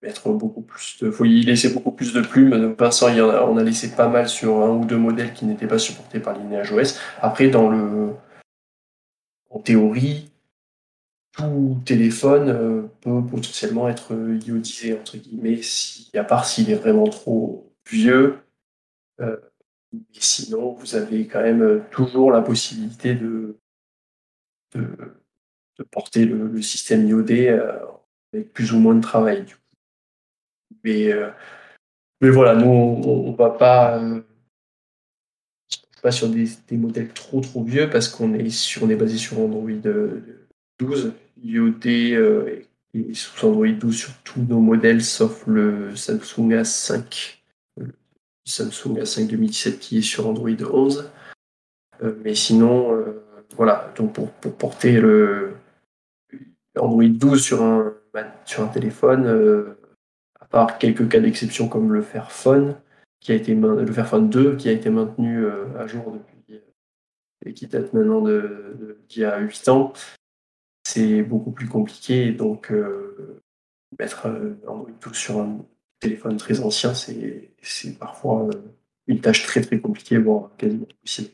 mettre beaucoup plus de, faut y laisser beaucoup plus de plumes. Vincent, il y en a, on a laissé pas mal sur un ou deux modèles qui n'étaient pas supportés par Lineage O S. Après, dans le, en théorie, tout téléphone euh, peut potentiellement être iodisé, entre guillemets, si, à part s'il est vraiment trop vieux. Euh, et sinon, vous avez quand même euh, toujours la possibilité de, de, de porter le, le système iodé euh, avec plus ou moins de travail. Du coup. Mais, euh, mais voilà, nous, on ne va pas, euh, pas sur des, des modèles trop trop vieux parce qu'on est, sur, on est basé sur Android douze, iodé euh, et sous Android douze sur tous nos modèles sauf le Samsung A cinq, le Samsung A cinq deux mille dix-sept qui est sur Android onze. Euh, mais sinon, euh, voilà, donc pour, pour porter le Android douze sur un, sur un téléphone, euh, à part quelques cas d'exception comme le Fairphone, qui a été le Fairphone deux qui a été maintenu euh, à jour depuis et qui date maintenant de, de, d'il y a huit ans, c'est beaucoup plus compliqué. Donc euh, mettre euh, Android douze sur un téléphone très ancien, c'est, c'est parfois euh, une tâche très très compliquée, voire quasiment impossible.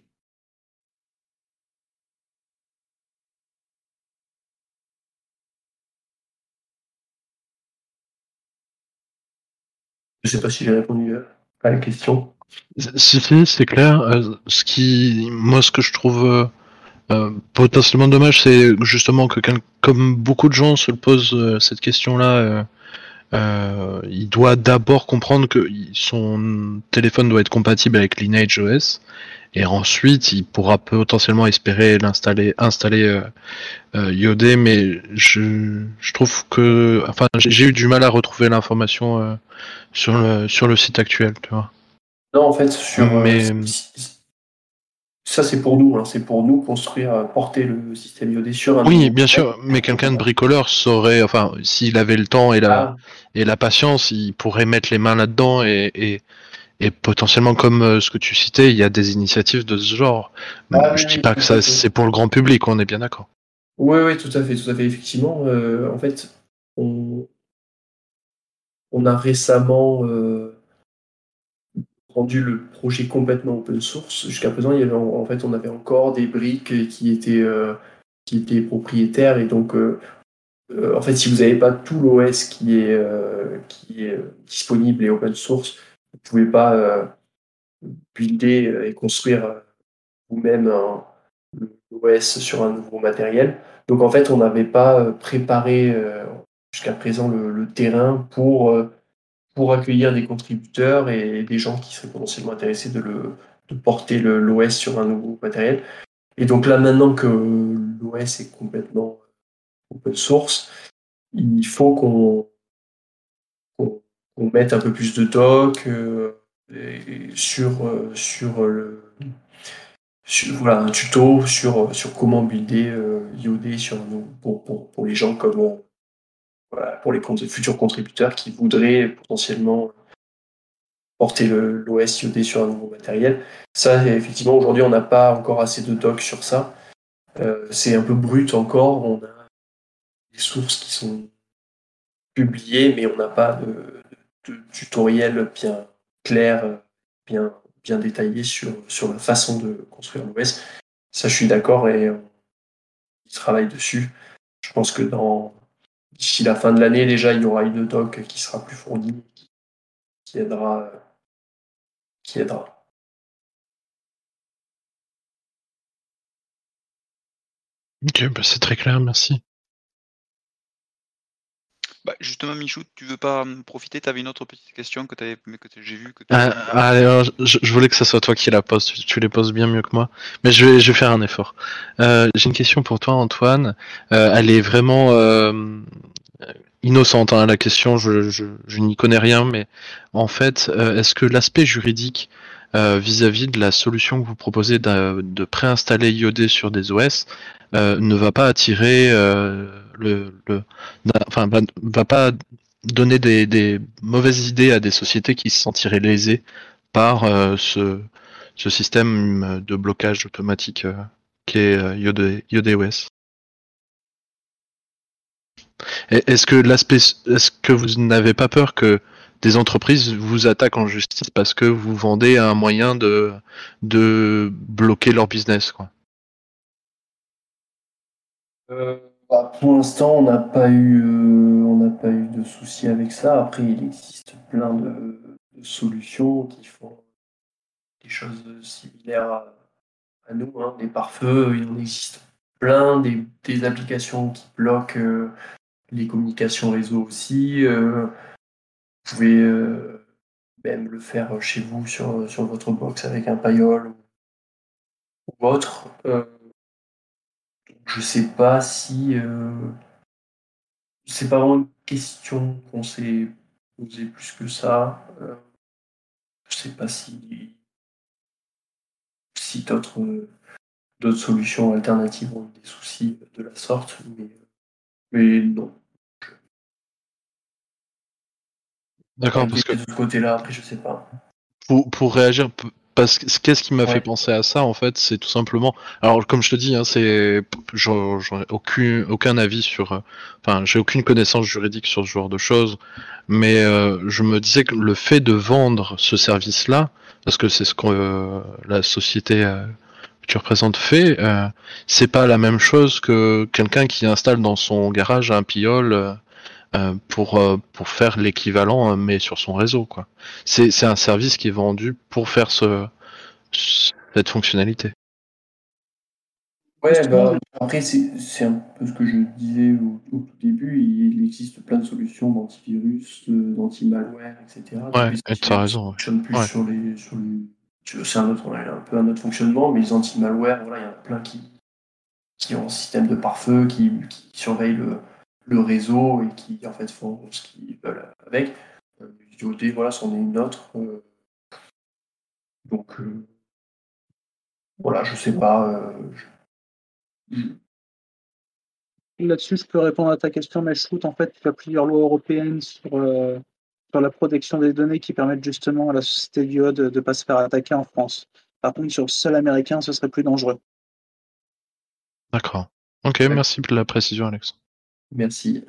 Je sais pas si j'ai répondu à la question. Si, si, c'est clair. Euh, ce qui, moi, ce que je trouve euh, euh, potentiellement dommage, c'est justement que, comme beaucoup de gens se posent euh, cette question-là, euh, euh, il doit d'abord comprendre que son téléphone doit être compatible avec Lineage O S, et ensuite, il pourra potentiellement espérer l'installer, installer euh, euh, iodé, mais je, je trouve que, enfin, j'ai, j'ai eu du mal à retrouver l'information euh, sur le sur le site actuel, tu vois. Non, en fait, sur Mais euh, ça c'est pour nous, hein, c'est pour nous construire, euh, porter le système iodé sur un. oui, bien sûr, mais quelqu'un de bricoleur saurait, enfin, s'il avait le temps et la Ah. et la patience, il pourrait mettre les mains là-dedans et, et, et potentiellement, comme euh, ce que tu citais, il y a des initiatives de ce genre. Ah Je oui, dis oui, pas tout que à ça fait. c'est pour le grand public, on est bien d'accord. Oui, oui, tout à fait, tout à fait. Effectivement, euh, en fait, on, on a récemment euh, rendu le projet complètement open source. Jusqu'à présent, il y avait en, en fait, on avait encore des briques qui étaient, euh, qui étaient propriétaires et donc, euh, euh, en fait, si vous n'avez pas tout l'O S qui est, euh, qui est disponible et open source, vous ne pouvez pas euh, builder et construire euh, vous-même un, l'O S sur un nouveau matériel. Donc en fait, on n'avait pas euh, préparé euh, jusqu'à présent le, le terrain pour, euh, pour accueillir des contributeurs et des gens qui seraient potentiellement intéressés de, le, de porter le, l'O S sur un nouveau matériel. Et donc là, maintenant que l'O S est complètement open source, il faut qu'on, qu'on, qu'on mette un peu plus de doc euh, et sur, euh, sur le sur, voilà, un tuto sur, sur comment builder euh, iodé sur nous, pour, pour, pour les gens comme euh, voilà, pour les futurs contributeurs qui voudraient potentiellement porter le, l'O S iodé sur un nouveau matériel. Ça, effectivement, aujourd'hui, on n'a pas encore assez de docs sur ça. Euh, c'est un peu brut encore. On a des sources qui sont publiées, mais on n'a pas de, de tutoriel bien clair, bien, bien détaillé sur, sur la façon de construire l'O S. Ça, je suis d'accord et on travaille dessus. Je pense que dans d'ici la fin de l'année, déjà, il y aura une doc qui sera plus fournie, qui, qui aidera, qui aidera. Ok, bah c'est très clair, merci. Bah, justement, Michou, tu veux pas en profiter? Tu avais une autre petite question que, t'avais, que j'ai vu que Ah, ah, alors, je, je voulais que ce soit toi qui la pose, tu, tu les poses bien mieux que moi, mais je vais, je vais faire un effort. Euh, j'ai une question pour toi, Antoine. Euh, elle est vraiment euh, innocente, hein, la question, je, je, je n'y connais rien, mais en fait, euh, est-ce que l'aspect juridique euh, vis-à-vis de la solution que vous proposez de, de préinstaller iodé sur des O S euh, ne va pas attirer euh, le, le enfin va, va pas donner des, des mauvaises idées à des sociétés qui se sentiraient lésées par euh, ce, ce système de blocage automatique euh, qui est euh, iodé, iodé O S? Et est-ce que l'aspect, est-ce que vous n'avez pas peur que des entreprises vous attaquent en justice parce que vous vendez un moyen de de bloquer leur business, quoi? Euh, bah, pour l'instant, on n'a pas eu, euh, on n'a pas eu de soucis avec ça. Après, il existe plein de, de solutions qui font des choses similaires à, à nous, hein. Des pare-feux, il en existe plein, des, des applications qui bloquent euh, les communications réseau aussi. Euh, vous pouvez euh, même le faire chez vous sur, sur votre box avec un paillol ou, ou autre. Euh, je sais pas si euh, c'est pas vraiment une question qu'on s'est posée plus que ça. Euh, je sais pas si, si d'autres d'autres solutions alternatives ont eu des soucis de la sorte, mais, mais non. D'accord, parce que De ce côté-là, après, je sais pas. pour, pour réagir, p- parce que qu'est-ce qui m'a fait Ouais. penser à ça en fait, c'est tout simplement. Alors comme je te dis, hein, c'est, j'en j'en ai aucun aucun avis sur, euh, enfin, j'ai aucune connaissance juridique sur ce genre de choses, mais euh, je me disais que le fait de vendre ce service-là, parce que c'est ce que euh, la société euh, que tu représentes fait, euh, c'est pas la même chose que quelqu'un qui installe dans son garage un piole. euh, euh, pour, euh, pour faire l'équivalent, euh, mais sur son réseau, quoi. C'est, c'est un service qui est vendu pour faire ce, cette fonctionnalité. Ouais, Justement, bah, après, c'est c'est un peu ce que je disais au, au tout début. Il existe plein de solutions d'antivirus, de- d'anti-malware, et cetera. Donc, Ouais, les et t'as antivirus raison, ouais. fonctionnent plus Ouais. sur les, sur les, sur- c'est un autre, ouais, un peu un autre fonctionnement, mais les anti-malware, voilà, il y en a plein qui, qui ont un système de pare-feu, qui, qui surveillent le, le réseau et qui, en fait, font ce qu'ils veulent avec. Euh, I O T, voilà, c'en est une autre. Euh, donc, euh, voilà, je sais pas. euh, je- là-dessus, je peux répondre à ta question, mais je trouve en fait qu'il y a plusieurs lois européennes sur, euh, sur la protection des données qui permettent justement à la société du O de ne pas se faire attaquer en France. Par contre, sur le sol américain, ce serait plus dangereux. D'accord. Ok, Ouais, merci pour la précision, Alex. merci.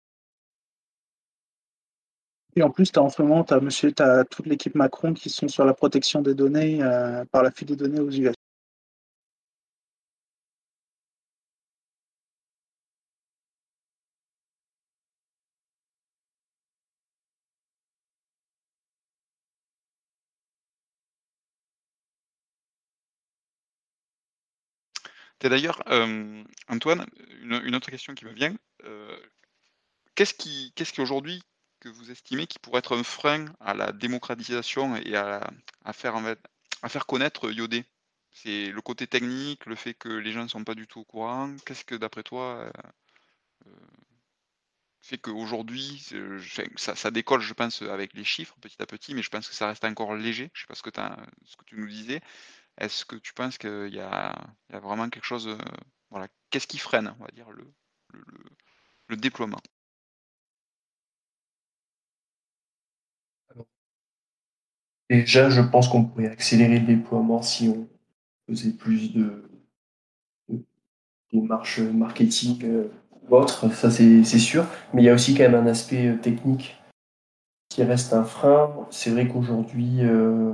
Et en plus, t'as en ce moment, tu as monsieur, t'as toute l'équipe Macron qui sont sur la protection des données euh, par la fuite des données aux U S. Et d'ailleurs, euh, Antoine, une, une autre question qui me vient. euh, qu'est-ce qui, qu'est-ce qui aujourd'hui que vous estimez qui pourrait être un frein à la démocratisation et à, à faire, en fait, à faire connaître Yodé? C'est le côté technique, le fait que les gens ne sont pas du tout au courant. Qu'est-ce que, d'après toi, euh, euh, fait qu'aujourd'hui, c'est- je- ça, ça décolle, je pense, avec les chiffres petit à petit, mais je pense que ça reste encore léger. Je sais pas ce que, t'as- ce que tu nous disais. Est-ce que tu penses qu'il y a, il y a vraiment quelque chose, euh, voilà, qu'est-ce qui freine, on va dire, le, le, le- le déploiement? Déjà, je pense qu'on pourrait accélérer le déploiement si on faisait plus de, de démarches marketing euh, ou autres, ça c'est c'est sûr. Mais il y a aussi quand même un aspect euh, technique qui reste un frein. C'est vrai qu'aujourd'hui, euh,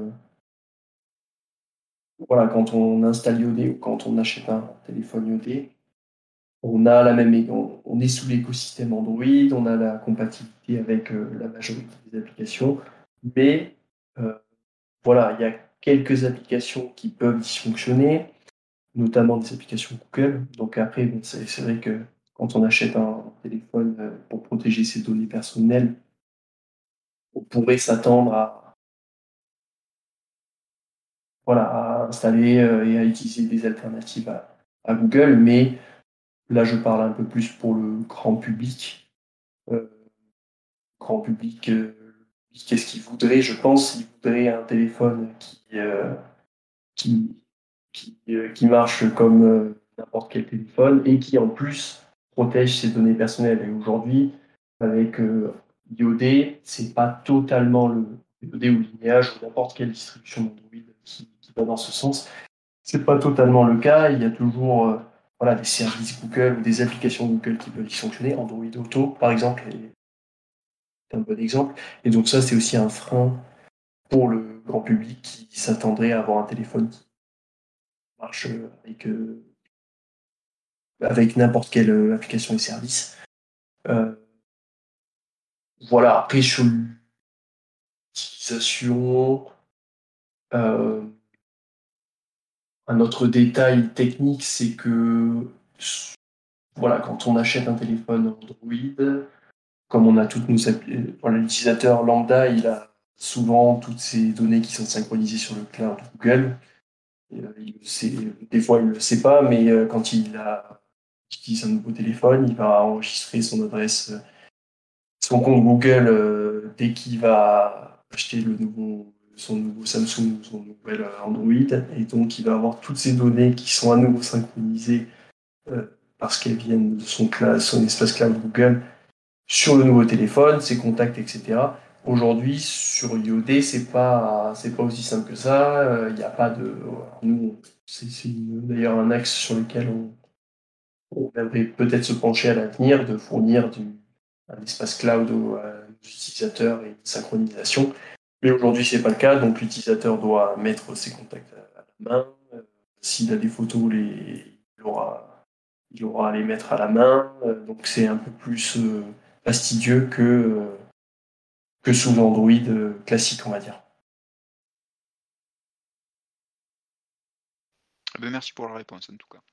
voilà, quand on installe Yodé ou quand on achète un téléphone Yodé, on a la même, on, on est sous l'écosystème Android, on a la compatibilité avec euh, la majorité des applications, mais euh, voilà, il y a quelques applications qui peuvent dysfonctionner, notamment des applications Google. Donc après, bon, c'est c'est vrai que quand on achète un téléphone euh, pour protéger ses données personnelles, on pourrait s'attendre à, voilà, à installer euh, et à utiliser des alternatives à, à Google, mais là je parle un peu plus pour le grand public. Euh, grand public, euh, qu'est-ce qu'il voudrait? Je pense qu'il voudrait un téléphone qui, euh, qui, qui, euh, qui marche comme euh, n'importe quel téléphone et qui en plus protège ses données personnelles. Et aujourd'hui, avec euh, I O D, c'est pas totalement le I O D ou Lineage ou n'importe quelle distribution d'Android qui, qui va dans ce sens. C'est pas totalement le cas. Il y a toujours euh, voilà, des services Google ou des applications Google qui peuvent y fonctionner. Android Auto, par exemple, est un bon exemple. Et donc ça, c'est aussi un frein pour le grand public qui s'attendrait à avoir un téléphone qui marche avec, euh, avec n'importe quelle euh, application et service. Euh, voilà, après sur l'utilisation, euh, un autre détail technique, c'est que voilà, quand on achète un téléphone Android, comme on a toutes nos appli- voilà, l'utilisateur lambda, il a souvent toutes ses données qui sont synchronisées sur le cloud Google. Et, euh, il le sait, des fois, il ne le sait pas, mais euh, quand il a, utilise un nouveau téléphone, il va enregistrer son adresse, euh, son compte Google euh, dès qu'il va acheter le nouveau, son nouveau Samsung ou son nouvel euh, Android. Et donc, il va avoir toutes ces données qui sont à nouveau synchronisées euh, parce qu'elles viennent de son, cloud, son espace cloud Google sur le nouveau téléphone, ses contacts, et cetera. Aujourd'hui, sur I O D, c'est pas, c'est pas aussi simple que ça. Il n'y a pas de. Nous, c'est, c'est d'ailleurs un axe sur lequel on, on aimerait peut-être se pencher à l'avenir, de fournir du, un espace cloud aux, à nos utilisateurs et une synchronisation. Mais aujourd'hui, c'est pas le cas, donc l'utilisateur doit mettre ses contacts à, à la main. Euh, S'il a des photos, les, il aura, il aura à les mettre à la main. Euh, donc c'est un peu plus euh, fastidieux que, euh, que sous Android euh, classique, on va dire. Eh ben, merci pour la réponse en tout cas.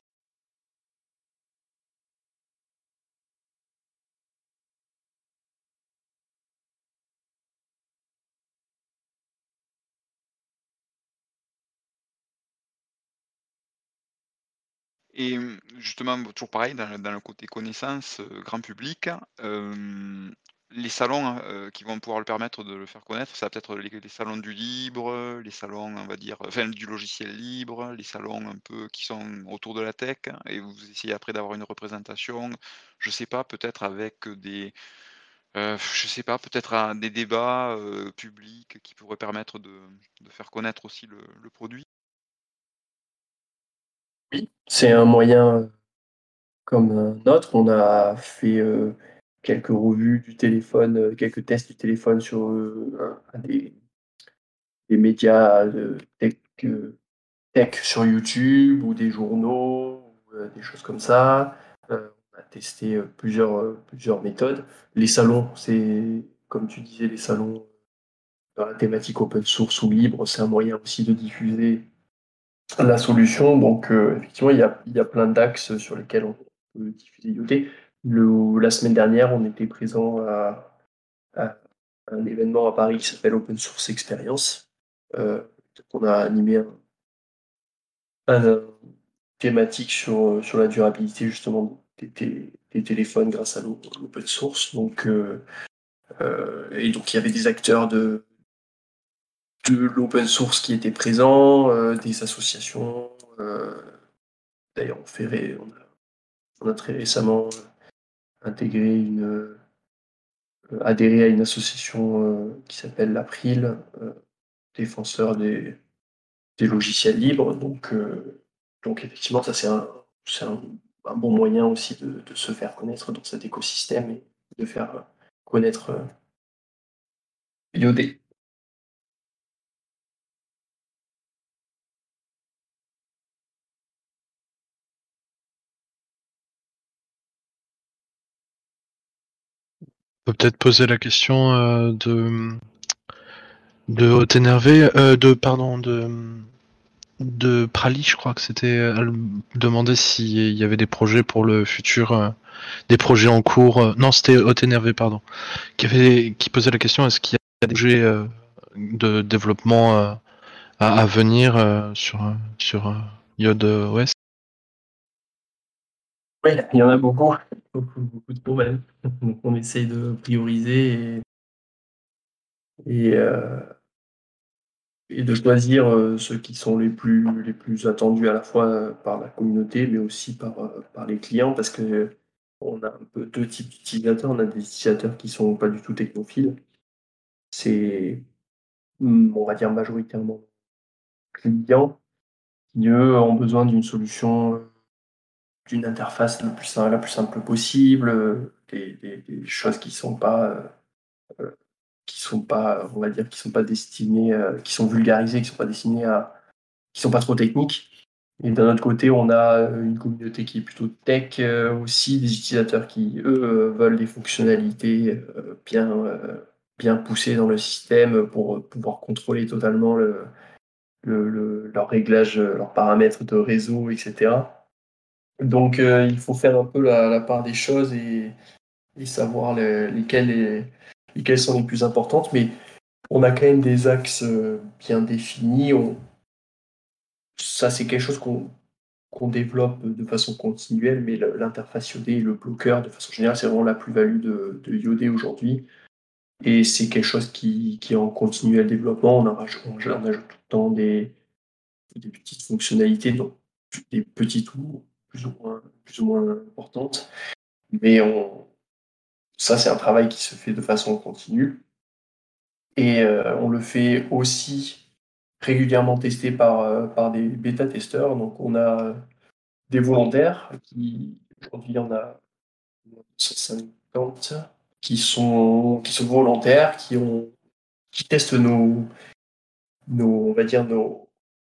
Et hum, justement, bon, toujours pareil, dans, le dans le côté connaissance, euh, grand public, euh, les salons hein, euh, qui vont pouvoir le permettre de le faire connaître, ça va peut-être les, les salons du libre, les salons, on va dire, enfin du logiciel libre, les salons un peu qui sont autour de la tech, et vous essayez après d'avoir une représentation, je sais pas, peut-être avec des, euh, je sais pas, peut-être un- des débats euh, publics qui pourraient permettre de, de faire connaître aussi le, le produit. Oui, c'est un moyen euh, comme un autre. On a fait euh, quelques revues du téléphone, euh, quelques tests du téléphone sur euh, un- un des, des médias euh, tech, euh, tech sur YouTube ou des journaux, ou euh, des choses comme ça. Euh, on a testé euh, plusieurs, euh, plusieurs méthodes. Les salons, c'est, comme tu disais, les salons dans la thématique open source ou libre, c'est un moyen aussi de diffuser la solution. Donc, euh, effectivement, il y a, il y a plein d'axes sur lesquels on peut diffuser I O T. Le, la semaine dernière, on était présent à, à un événement à Paris qui s'appelle Open Source Experience. Euh, on a animé un, un thématique sur, sur la durabilité justement des, des, des téléphones grâce à l'open source. Donc, euh, euh, et donc, il y avait des acteurs de, de l'open source qui étaient présents, euh, des associations. Euh, d'ailleurs, on, fait ré- on, a, on a très récemment intégré une, euh, adhéré à une association euh, qui s'appelle l'April, euh, défenseur des, des logiciels libres. Donc, euh, donc effectivement, ça c'est un, c'est un, un bon moyen aussi de, de se faire connaître dans cet écosystème et de faire euh, connaître euh, I O D. On peut peut-être poser la question euh, de de Haute-Énervé, euh, de pardon, de de Prali, je crois que c'était. Elle demandait s'il y avait des projets pour le futur, euh, des projets en cours. euh, non, c'était Haute-Énervé, pardon, qui avait qui posait la question est-ce qu'il y a des projets euh, de développement euh, à, à venir euh, sur sur euh, iOS. Oui, il y en a beaucoup, beaucoup, beaucoup de problèmes. Donc on essaye de prioriser et, et, euh, et de choisir euh, ceux qui sont les plus, les plus attendus à la fois euh, par la communauté, mais aussi par, euh, par les clients, parce que on a un peu deux types d'utilisateurs. On a des utilisateurs qui sont pas du tout technophiles. C'est, hum, on va dire, majoritairement clients qui, eux, ont besoin d'une solution d'une interface la plus, la plus simple possible, des, des, des choses qui sont pas euh, qui sont pas, on va dire, qui sont pas destinées, euh, qui sont vulgarisées, qui sont pas destinées à, qui sont pas trop techniques. Et d'un autre côté, on a une communauté qui est plutôt tech euh, aussi, des utilisateurs qui, eux, euh, veulent des fonctionnalités euh, bien, euh, bien poussées dans le système pour pouvoir contrôler totalement le, le, le, leur réglage, leurs paramètres de réseau, et cetera. Donc, euh, il faut faire un peu la, la part des choses et, et savoir les, lesquelles, les, lesquelles sont les plus importantes. Mais on a quand même des axes euh, bien définis. On, ça, c'est quelque chose qu'on qu'on développe de façon continuelle, mais l'interface I O D et le bloqueur, de façon générale, c'est vraiment la plus-value de, de I O D aujourd'hui. Et c'est quelque chose qui, qui est en continuel développement. On, a, on, on ajoute tout le temps des, des petites fonctionnalités, donc des petites ou plus ou moins, plus ou moins importantes. Mais on, ça, c'est un travail qui se fait de façon continue. Et euh, on le fait aussi régulièrement tester par, euh, par des bêta-testeurs. Donc, on a des volontaires qui, aujourd'hui, il y en a cent cinquante qui sont, qui sont volontaires, qui, ont, qui testent nos, nos, on va dire, nos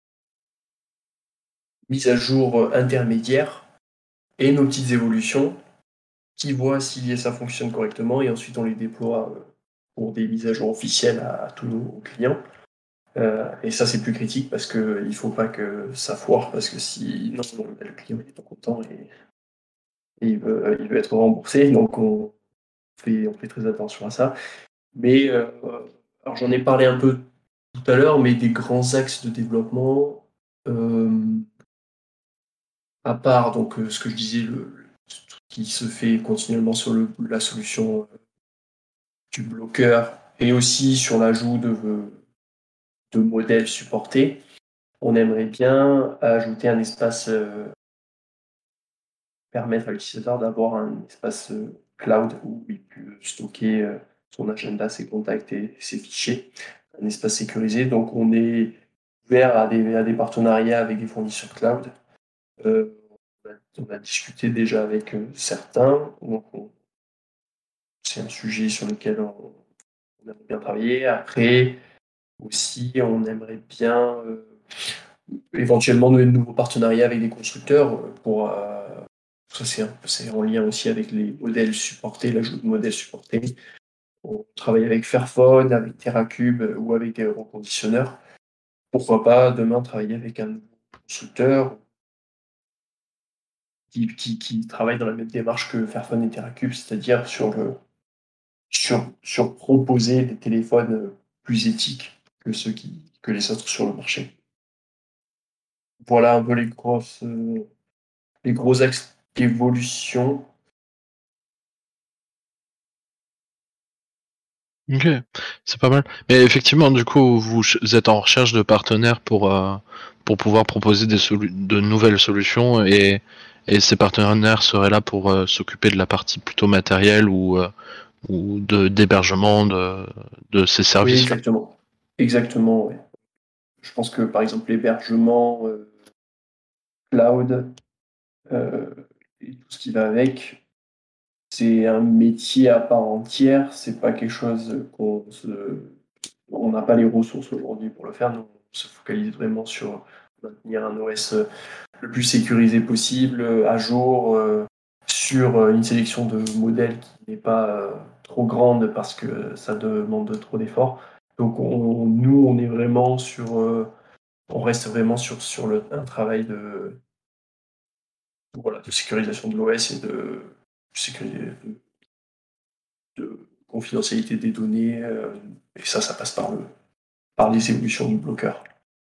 mises à jour intermédiaires et nos petites évolutions, qui voient si ça fonctionne correctement et ensuite on les déploie pour des mises à jour officielles à, à tous nos clients. Euh, et ça, c'est plus critique parce qu'il ne faut pas que ça foire, parce que sinon, le client n'est pas content et, et il, veut, il veut être remboursé. Donc, on fait, on fait très attention à ça. Mais euh, alors j'en ai parlé un peu tout à l'heure, mais des grands axes de développement, euh, à part donc euh, ce que je disais, le, ce qui se fait continuellement sur le, la solution euh, du bloqueur et aussi sur l'ajout de, de modèles supportés, on aimerait bien ajouter un espace, euh, permettre à l'utilisateur d'avoir un espace euh, cloud où il peut stocker euh, son agenda, ses contacts et ses fichiers, un espace sécurisé. Donc on est ouvert à des, à des partenariats avec des fournisseurs cloud. Euh, on, a, on, a, discuté déjà avec euh, certains, donc on, c'est un sujet sur lequel on, on aimerait bien travailler. Après, aussi, on aimerait bien euh, éventuellement nouer de nouveaux partenariats avec des constructeurs pour euh, ça c'est, un, c'est en lien aussi avec les modèles supportés, l'ajout de modèles supportés. On travaille avec Fairphone, avec TerraCube ou avec des reconditionneurs. Pourquoi pas demain travailler avec un constructeur qui, qui, qui travaille dans la même démarche que Fairphone et TerraCube, c'est-à-dire sur, le, sur, sur proposer des téléphones plus éthiques que ceux qui, que les autres sur le marché. Voilà un peu les grosses, euh, les gros axes d'évolution. Ok, c'est pas mal. Mais effectivement, du coup, vous, vous êtes en recherche de partenaires pour, euh, pour pouvoir proposer des solu- de nouvelles solutions et, et ces partenaires seraient là pour euh, s'occuper de la partie plutôt matérielle ou, euh, ou de, d'hébergement de, de ces Oui, services. exactement. Exactement, ouais. Je pense que par exemple l'hébergement euh, cloud euh, et tout ce qui va avec, c'est un métier à part entière, c'est pas quelque chose qu'on se... On n'a pas les ressources aujourd'hui pour le faire, donc on se focalise vraiment sur maintenir un O S le plus sécurisé possible, à jour, euh, sur une sélection de modèles qui n'est pas euh, trop grande parce que ça demande trop d'efforts. Donc on, nous, on est vraiment sur... Euh, on reste vraiment sur, sur le, un travail de, voilà, de sécurisation de l'O S et de, de, de confidentialité des données. Euh, et ça, ça passe par, le, par les évolutions du bloqueur.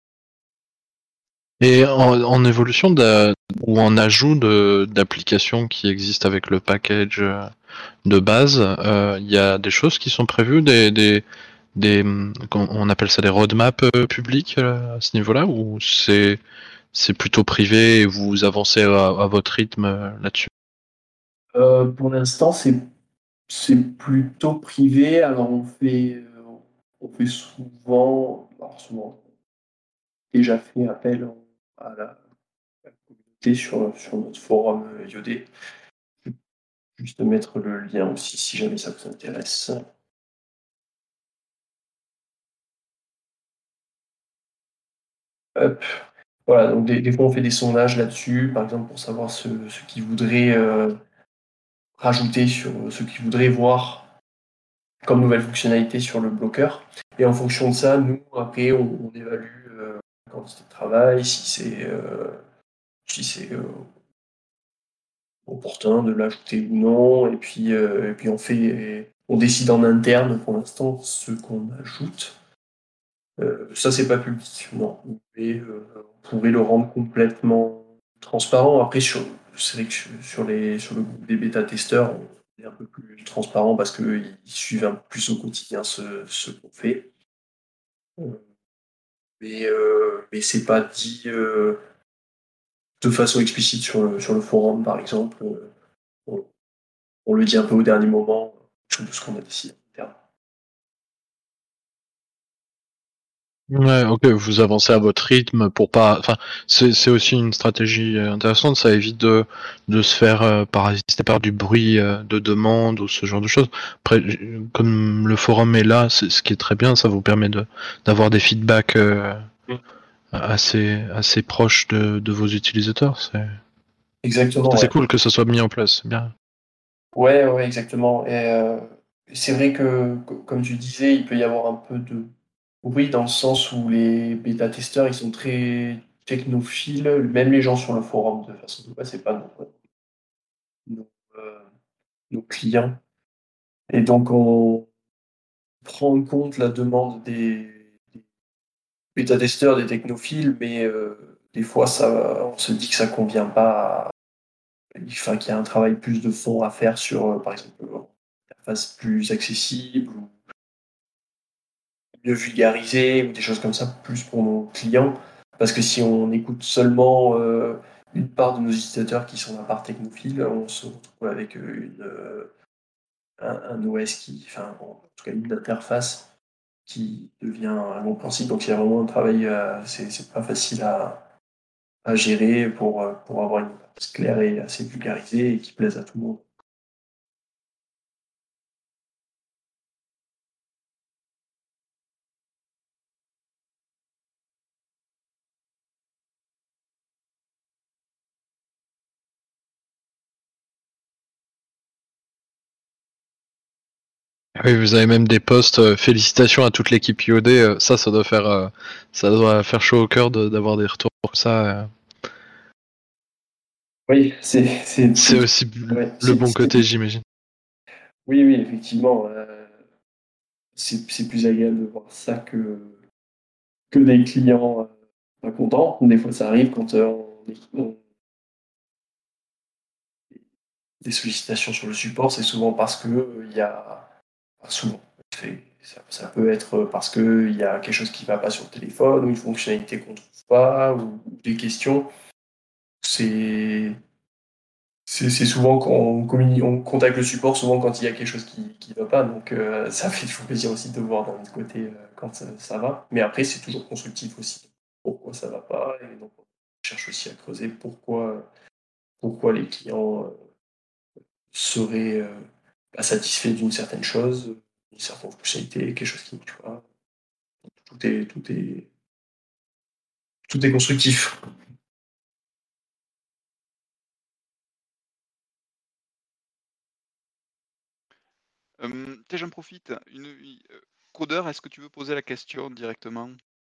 Et en, en évolution de, ou en ajout de, d'applications qui existent avec le package de base, il euh, y a des choses qui sont prévues, des, des, des on appelle ça des roadmaps euh, publics euh, à ce niveau-là, ou c'est c'est plutôt privé et vous avancez à, à votre rythme euh, là-dessus? Euh, pour l'instant, c'est c'est plutôt privé. Alors on fait euh, on fait souvent, alors souvent déjà fait appel à la, à la rajouter sur, sur notre forum euh, I O D. Juste mettre le lien aussi si jamais ça vous intéresse. Hop. Voilà, donc des, des fois on fait des sondages là-dessus, par exemple pour savoir ce, ce qu'ils voudraient euh, rajouter sur ce qu'ils voudraient voir comme nouvelle fonctionnalité sur le bloqueur. Et en fonction de ça, nous, après, on, on évalue euh, la quantité de travail, si c'est euh, si c'est euh, opportun de l'ajouter ou non, et puis, euh, et puis on fait on décide en interne pour l'instant ce qu'on ajoute. Euh, ça, c'est pas public, non. Mais euh, on pourrait le rendre complètement transparent. Après, sur, c'est vrai que sur, les, sur le groupe des bêta-testeurs, on est un peu plus transparent parce qu'ils suivent un peu plus au quotidien ce, ce qu'on fait. Euh, mais euh, mais c'est pas dit euh, de façon explicite sur le, sur le forum, par exemple. Euh, on, on le dit un peu au dernier moment, de ce qu'on a décidé en interne. Ouais, ok, vous avancez à votre rythme pour pas. Enfin, c'est c'est aussi une stratégie euh, intéressante. Ça évite de de se faire euh, parasiter par du bruit euh, de demande ou ce genre de choses. Après, j- comme le forum est là, c'est ce qui est très bien. Ça vous permet de d'avoir des feedbacks euh, Mm. assez assez proches de de vos utilisateurs. C'est Exactement, c'est ouais. cool que ça soit mis en place. C'est bien. Ouais, ouais, exactement. Et euh, c'est vrai que, co- comme tu disais, il peut y avoir un peu de bruit dans le sens où les bêta-testeurs, ils sont très technophiles, même les gens sur le forum, de façon de base, c'est pas nos, nos, euh, nos clients. Et donc, on prend en compte la demande des, des bêta-testeurs, des technophiles, mais euh, des fois, ça, on se dit que ça convient pas, à- enfin, qu'il y a un travail plus de fond à faire sur, euh, par exemple, une interface plus accessible, ou mieux vulgariser ou des choses comme ça, plus pour nos clients. Parce que si on écoute seulement euh, une part de nos utilisateurs qui sont la part technophile, on se retrouve avec une, euh, un, un O S qui, enfin, en tout cas une interface qui devient incompréhensible. Donc il y a vraiment un travail, euh, c'est c'est pas facile à, à gérer pour, euh, pour avoir une interface claire et assez vulgarisée et qui plaise à tout le monde. Oui, vous avez même des posts. Euh, félicitations à toute l'équipe I O D. euh, ça, ça doit faire euh, ça doit faire chaud au cœur de- d'avoir des retours comme ça. euh. Oui, c'est c'est- C'est c'est- aussi ouais, le c'est- bon c'est- côté, j'imagine. oui, oui, effectivement. euh, c'est c'est plus agréable de voir ça que, que des clients euh, pas contents. Des fois, ça arrive quand euh, on, on- des sollicitations sur le support, c'est souvent parce que euh, il y a enfin, souvent. c'est- Ça, ça peut être parce qu'il y a quelque chose qui ne va pas sur le téléphone ou une fonctionnalité qu'on ne trouve pas ou, ou des questions. C'est c'est c'est souvent quand on, communique, on contacte le support, souvent quand il y a quelque chose qui ne va pas. Donc euh, ça fait toujours plaisir aussi de voir d'un autre côté euh, quand ça, ça va. Mais après, c'est toujours constructif aussi. Pourquoi ça va pas? Et donc on cherche aussi à creuser pourquoi, pourquoi les clients euh, seraient euh, pas satisfaits d'une certaine chose, d'une certaine fonctionnalité, quelque chose qui ne marche pas. Tout est, tout est, tout est constructif. Euh, tiens, j'en profite. Une, une- euh, Codeur, est-ce que tu veux poser la question directement?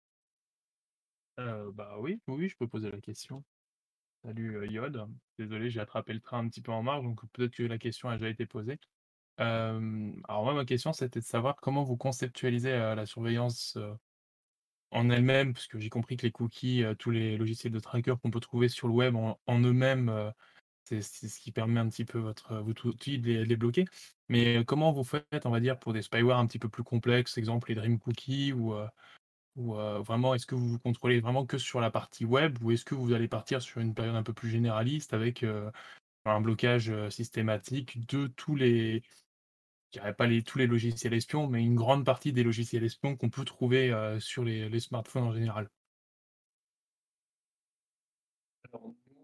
Euh, bah oui, oui, je peux poser la question. Salut euh, Yod. Désolé, j'ai attrapé le train un petit peu en marge, donc peut-être que la question a déjà été posée. Euh, alors moi, ma question, c'était de savoir comment vous conceptualisez euh, la surveillance euh, en elle-même, parce que j'ai compris que les cookies, euh, tous les logiciels de tracker qu'on peut trouver sur le web en, en eux-mêmes, euh, c'est c'est ce qui permet un petit peu votre, votre outil de les, de les bloquer. Mais euh, comment vous faites, on va dire, pour des spyware un petit peu plus complexes, exemple les Dream Cookies ou euh, ou euh, vraiment, est-ce que vous vous contrôlez vraiment que sur la partie web ou est-ce que vous allez partir sur une période un peu plus généraliste avec euh, un blocage euh, systématique de tous les, je dirais pas les, tous les logiciels espions, mais une grande partie des logiciels espions qu'on peut trouver euh, sur les, les smartphones en général?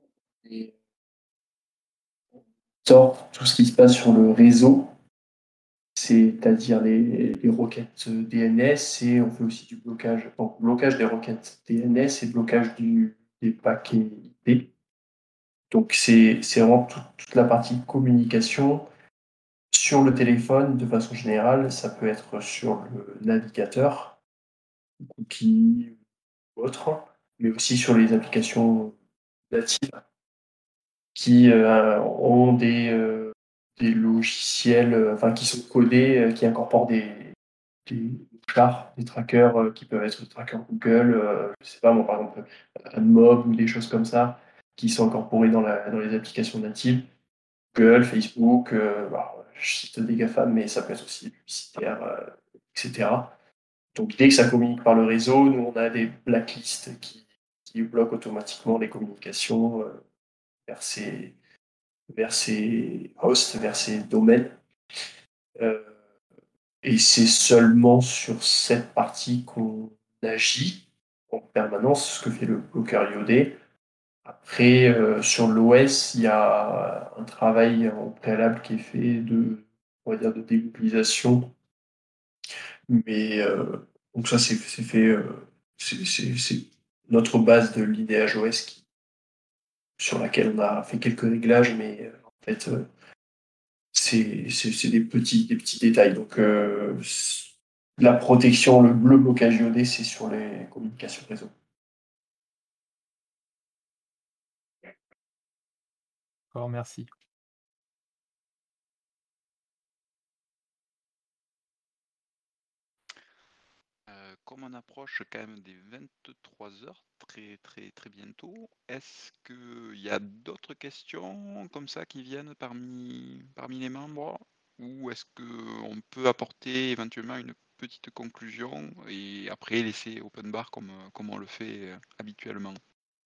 Et on sort tout ce qui se passe sur le réseau, c'est-à-dire les, les requêtes D N S, et on fait aussi du blocage, donc blocage des requêtes D N S et blocage du, des paquets I P. Donc c'est c'est vraiment toute, toute la partie communication sur le téléphone de façon générale. Ça peut être sur le navigateur, cookies ou autre, mais aussi sur les applications natives qui euh, ont des, euh, des logiciels, euh, enfin qui sont codés, euh, qui incorporent des, des chars, des trackers euh, qui peuvent être des trackers Google, euh, je sais pas moi par exemple AdMob ou des choses comme ça, qui sont incorporés dans, la, dans les applications natives. Google, Facebook, euh, bah, je cite des GAFAM, mais ça peut être aussi publicitaire, euh, et cetera. Donc dès que ça communique par le réseau, nous on a des blacklists qui, qui bloquent automatiquement les communications euh, vers, ces, vers ces hosts, vers ces domaines. Euh, et c'est seulement sur cette partie qu'on agit en permanence, ce que fait le bloqueur I O D. Après, euh, sur l'O S, il y a un travail en préalable qui est fait de, on va dire, de démobilisation. Mais euh, donc ça, c'est c'est fait, euh, c'est c'est- c'est notre base de l'I D H O S qui, sur laquelle on a fait quelques réglages, mais euh, en fait, euh, c'est c'est- c'est des petits, des petits détails. Donc, euh, la protection, le, le blocage I O D, c'est sur les communications réseau. D'accord, merci. Euh, comme on approche quand même des vingt-trois heures, très très très bientôt, est-ce qu'il y a d'autres questions comme ça qui viennent parmi, parmi les membres? Ou est-ce qu'on peut apporter éventuellement une petite conclusion et après laisser open bar comme, comme on le fait euh, habituellement?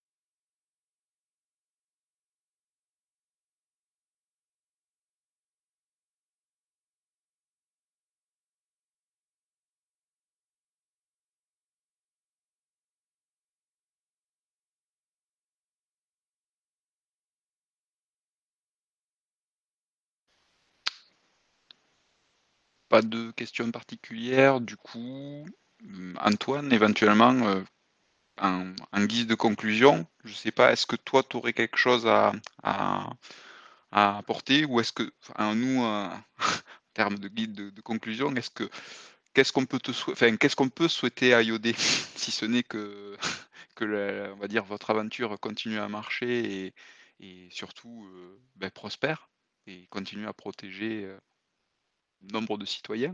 Pas de questions particulières, du coup, hum, Antoine, éventuellement, euh, en, en guise de conclusion, je sais pas, est-ce que toi, tu aurais quelque chose à, à, à apporter ou est-ce que, enfin, nous, euh, en termes de guide de, de conclusion, est-ce que qu'est-ce qu'on peut te sou- enfin, qu'est-ce qu'on peut souhaiter à I O D, si ce n'est que, que la- on va dire votre aventure continue à marcher et, et surtout euh, ben, prospère et continue à protéger euh, nombre de citoyens.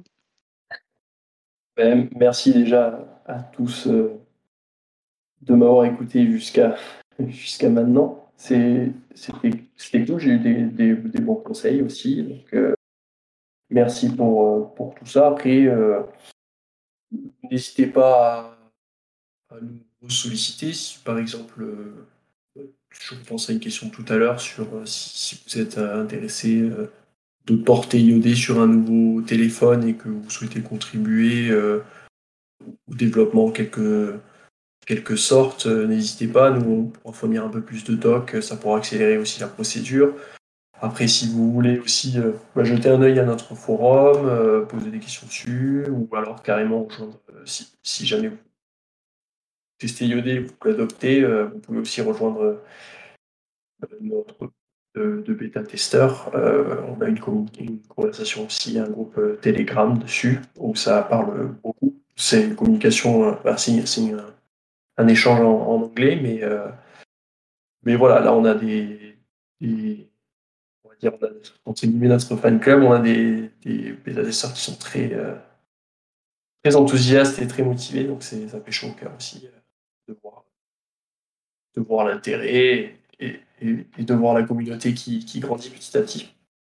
Ben, merci déjà à tous euh, de m'avoir écouté jusqu'à jusqu'à maintenant. C'est- C'était c'était cool, j'ai eu des, des, des bons conseils aussi. Donc, euh, merci pour, euh, pour tout ça. Après, euh, n'hésitez pas à, à nous solliciter si, par exemple, euh, je pense à une question tout à l'heure sur euh, si, si vous êtes euh, intéressé euh, de porter I O D sur un nouveau téléphone et que vous souhaitez contribuer euh, au développement en quelque, quelque sorte, euh, n'hésitez pas. Nous, on pourra fournir un peu plus de doc, ça pourra accélérer aussi la procédure. Après, si vous voulez aussi euh, bah, jeter un œil à notre forum, euh, poser des questions dessus, ou alors carrément rejoindre, euh, si, si jamais vous testez I O D, vous l'adoptez, euh, vous pouvez aussi rejoindre euh, notre de, de bêta-testeurs. Euh, on a une, une, conversation aussi, un groupe euh, Telegram dessus, où ça parle beaucoup. C'est une communication, euh, bah, c'est, c'est un, un échange en, en anglais, mais, euh, mais voilà, là on a des, des on va dire, on a, entre guillemets, notre fan club, on a des, des bêta-testeurs qui sont très, euh, très enthousiastes et très motivés, donc c'est, ça fait chaud au cœur aussi euh, de voir, de voir l'intérêt et, et, et de voir la communauté qui, qui grandit petit à petit.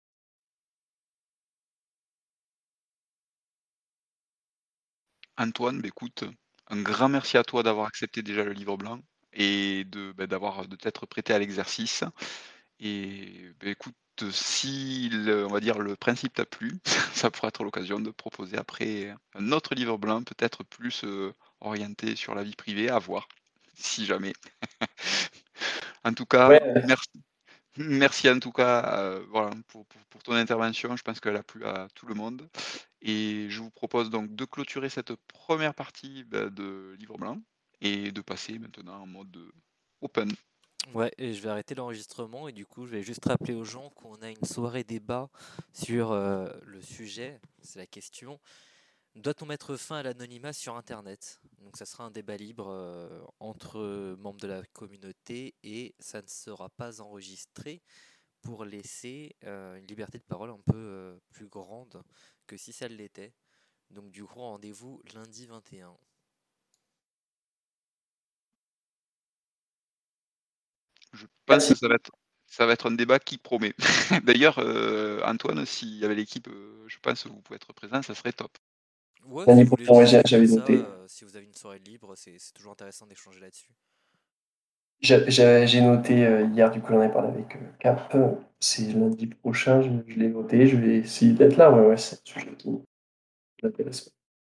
Antoine, bah, écoute, un grand merci à toi d'avoir accepté déjà le livre blanc et de bah, d'avoir de t'être prêté à l'exercice. Et bah, écoute, si le, on va dire le principe t'a plu, ça pourra être l'occasion de proposer après un autre livre blanc, peut-être plus euh, orienté sur la vie privée, à voir, si jamais. En tout cas, Ouais, euh, merci. Merci en tout cas euh, voilà, pour, pour- pour ton intervention. Je pense qu'elle a plu à tout le monde. Et je vous propose donc de clôturer cette première partie bah, de Livre Blanc et de passer maintenant en mode euh, open. Ouais, et je vais arrêter l'enregistrement et du coup, je vais juste rappeler aux gens qu'on a une soirée débat sur euh, le sujet. C'est la question. Doit-on mettre fin à l'anonymat sur Internet? Donc ça sera un débat libre euh, entre membres de la communauté et ça ne sera pas enregistré pour laisser euh, une liberté de parole un peu euh, plus grande que si ça l'était. Donc du coup, rendez-vous lundi vingt et un. Je pense que merci. ça va être, ça va être un débat qui promet. D'ailleurs, euh, Antoine, s'il y avait l'équipe, euh, je pense que vous pouvez être présent, ça serait top. Ouais, si L'année vous voulez prochaine, ouais, j'a- discuter de j'avais ça, noté. euh, si vous avez une soirée libre, c'est c'est toujours intéressant d'échanger là-dessus. J'a- j'a- J'ai noté euh, hier, du coup, j'en ai parlé avec euh, Cap. C'est lundi prochain, je, je l'ai noté. Je vais essayer d'être là. Ouais, ouais, c'est un sujet qui m'intéresse.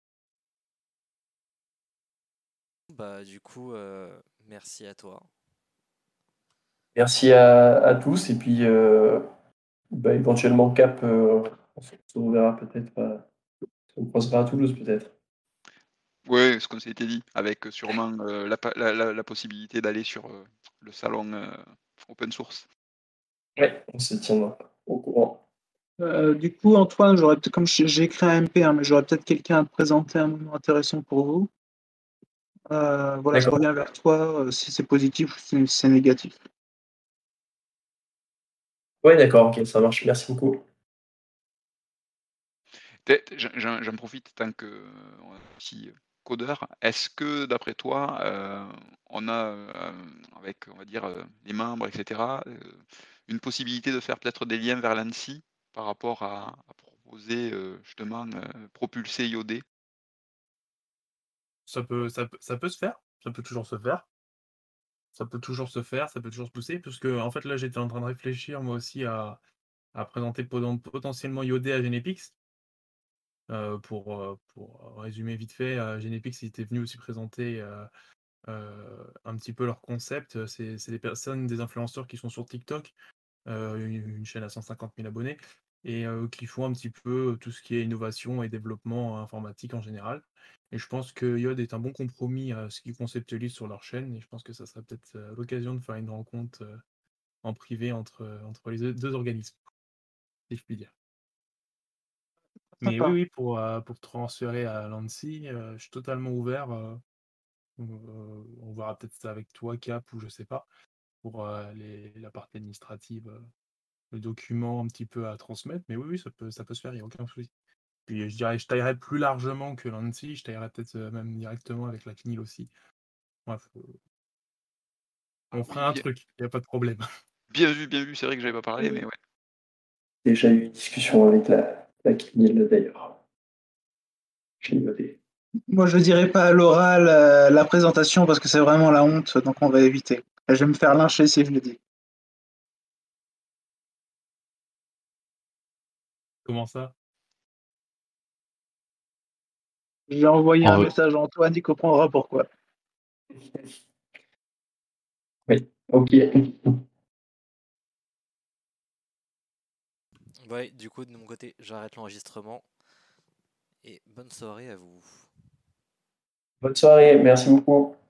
Bah du coup, euh, merci à toi. Merci à, à tous. Et puis, euh, bah, éventuellement, Cap, euh, on se reverra peut-être. euh, on croisera à Toulouse, peut-être. Oui, ce qu'on s'était dit, avec euh, sûrement euh, la, pa- la- la- la possibilité d'aller sur euh, le salon euh, open source. Ouais, on se tiendra au courant. Euh, du coup, Antoine, j'aurais peut-être, comme j'ai j'ai écrit un M P, hein, mais j'aurais peut-être quelqu'un à te présenter un moment intéressant pour vous. Euh, voilà, je D'accord. reviens vers toi euh, si c'est positif ou si c'est négatif. Ouais, d'accord, ok, ça marche. Merci beaucoup. Peut-être, j'en j'en- j'en profite tant que euh, on a un petit codeur. Est-ce que d'après toi, euh, on a euh, avec, on va dire, euh, les membres, et cetera, euh, une possibilité de faire peut-être des liens vers l'ANSSI par rapport à, à proposer euh, justement euh, propulser I O D? Ça peut, ça, peut- ça peut se faire, ça peut toujours se faire. Ça peut toujours se faire, ça peut toujours se pousser, parce que en fait là j'étais en train de réfléchir moi aussi à, à présenter poten- potentiellement I O D à Genepix. Euh, pour, euh, pour résumer vite fait, euh, Genepix était venu aussi présenter euh, euh, un petit peu leur concept. C'est c'est des personnes, des influenceurs qui sont sur TikTok, euh, une, une chaîne à cent cinquante mille abonnés, et euh, qui font un petit peu tout ce qui est innovation et développement informatique en général. Et je pense que Yod est un bon compromis à ce qu'ils conceptualisent sur leur chaîne, et je pense que ça serait peut-être euh, l'occasion de faire une rencontre euh, en privé entre, entre les deux, deux organismes, si je puis dire. Mais oui, Sympa. oui, pour, euh, pour transférer à l'ANSSI, euh, je suis totalement ouvert. euh, euh, on verra peut-être ça avec toi, Cap, ou je sais pas, pour euh, les, la partie administrative, euh, le document un petit peu à transmettre. Mais oui, oui, ça peut, ça peut se faire, il n'y a aucun souci. Puis euh, je dirais, je taillerais plus largement que l'ANSSI, je taillerais peut-être euh, même directement avec la C N I L aussi. Bref, euh, Ah on oui, fera un bien, truc, il n'y a pas de problème. bien vu, bien vu. C'est vrai que j'avais pas parlé, mais ouais. Déjà eu une discussion avec la, la C N I L d'ailleurs. J'ai noté. Moi, je dirais pas à l'oral euh, la présentation parce que c'est vraiment la honte, donc on va éviter. Et je vais me faire lyncher si je le dis. Comment ça? J'ai envoyé En un vrai- message à Antoine, il comprendra pourquoi. Oui, ok. Ouais, du coup, de mon côté, j'arrête l'enregistrement et bonne soirée à vous. Bonne soirée, merci beaucoup.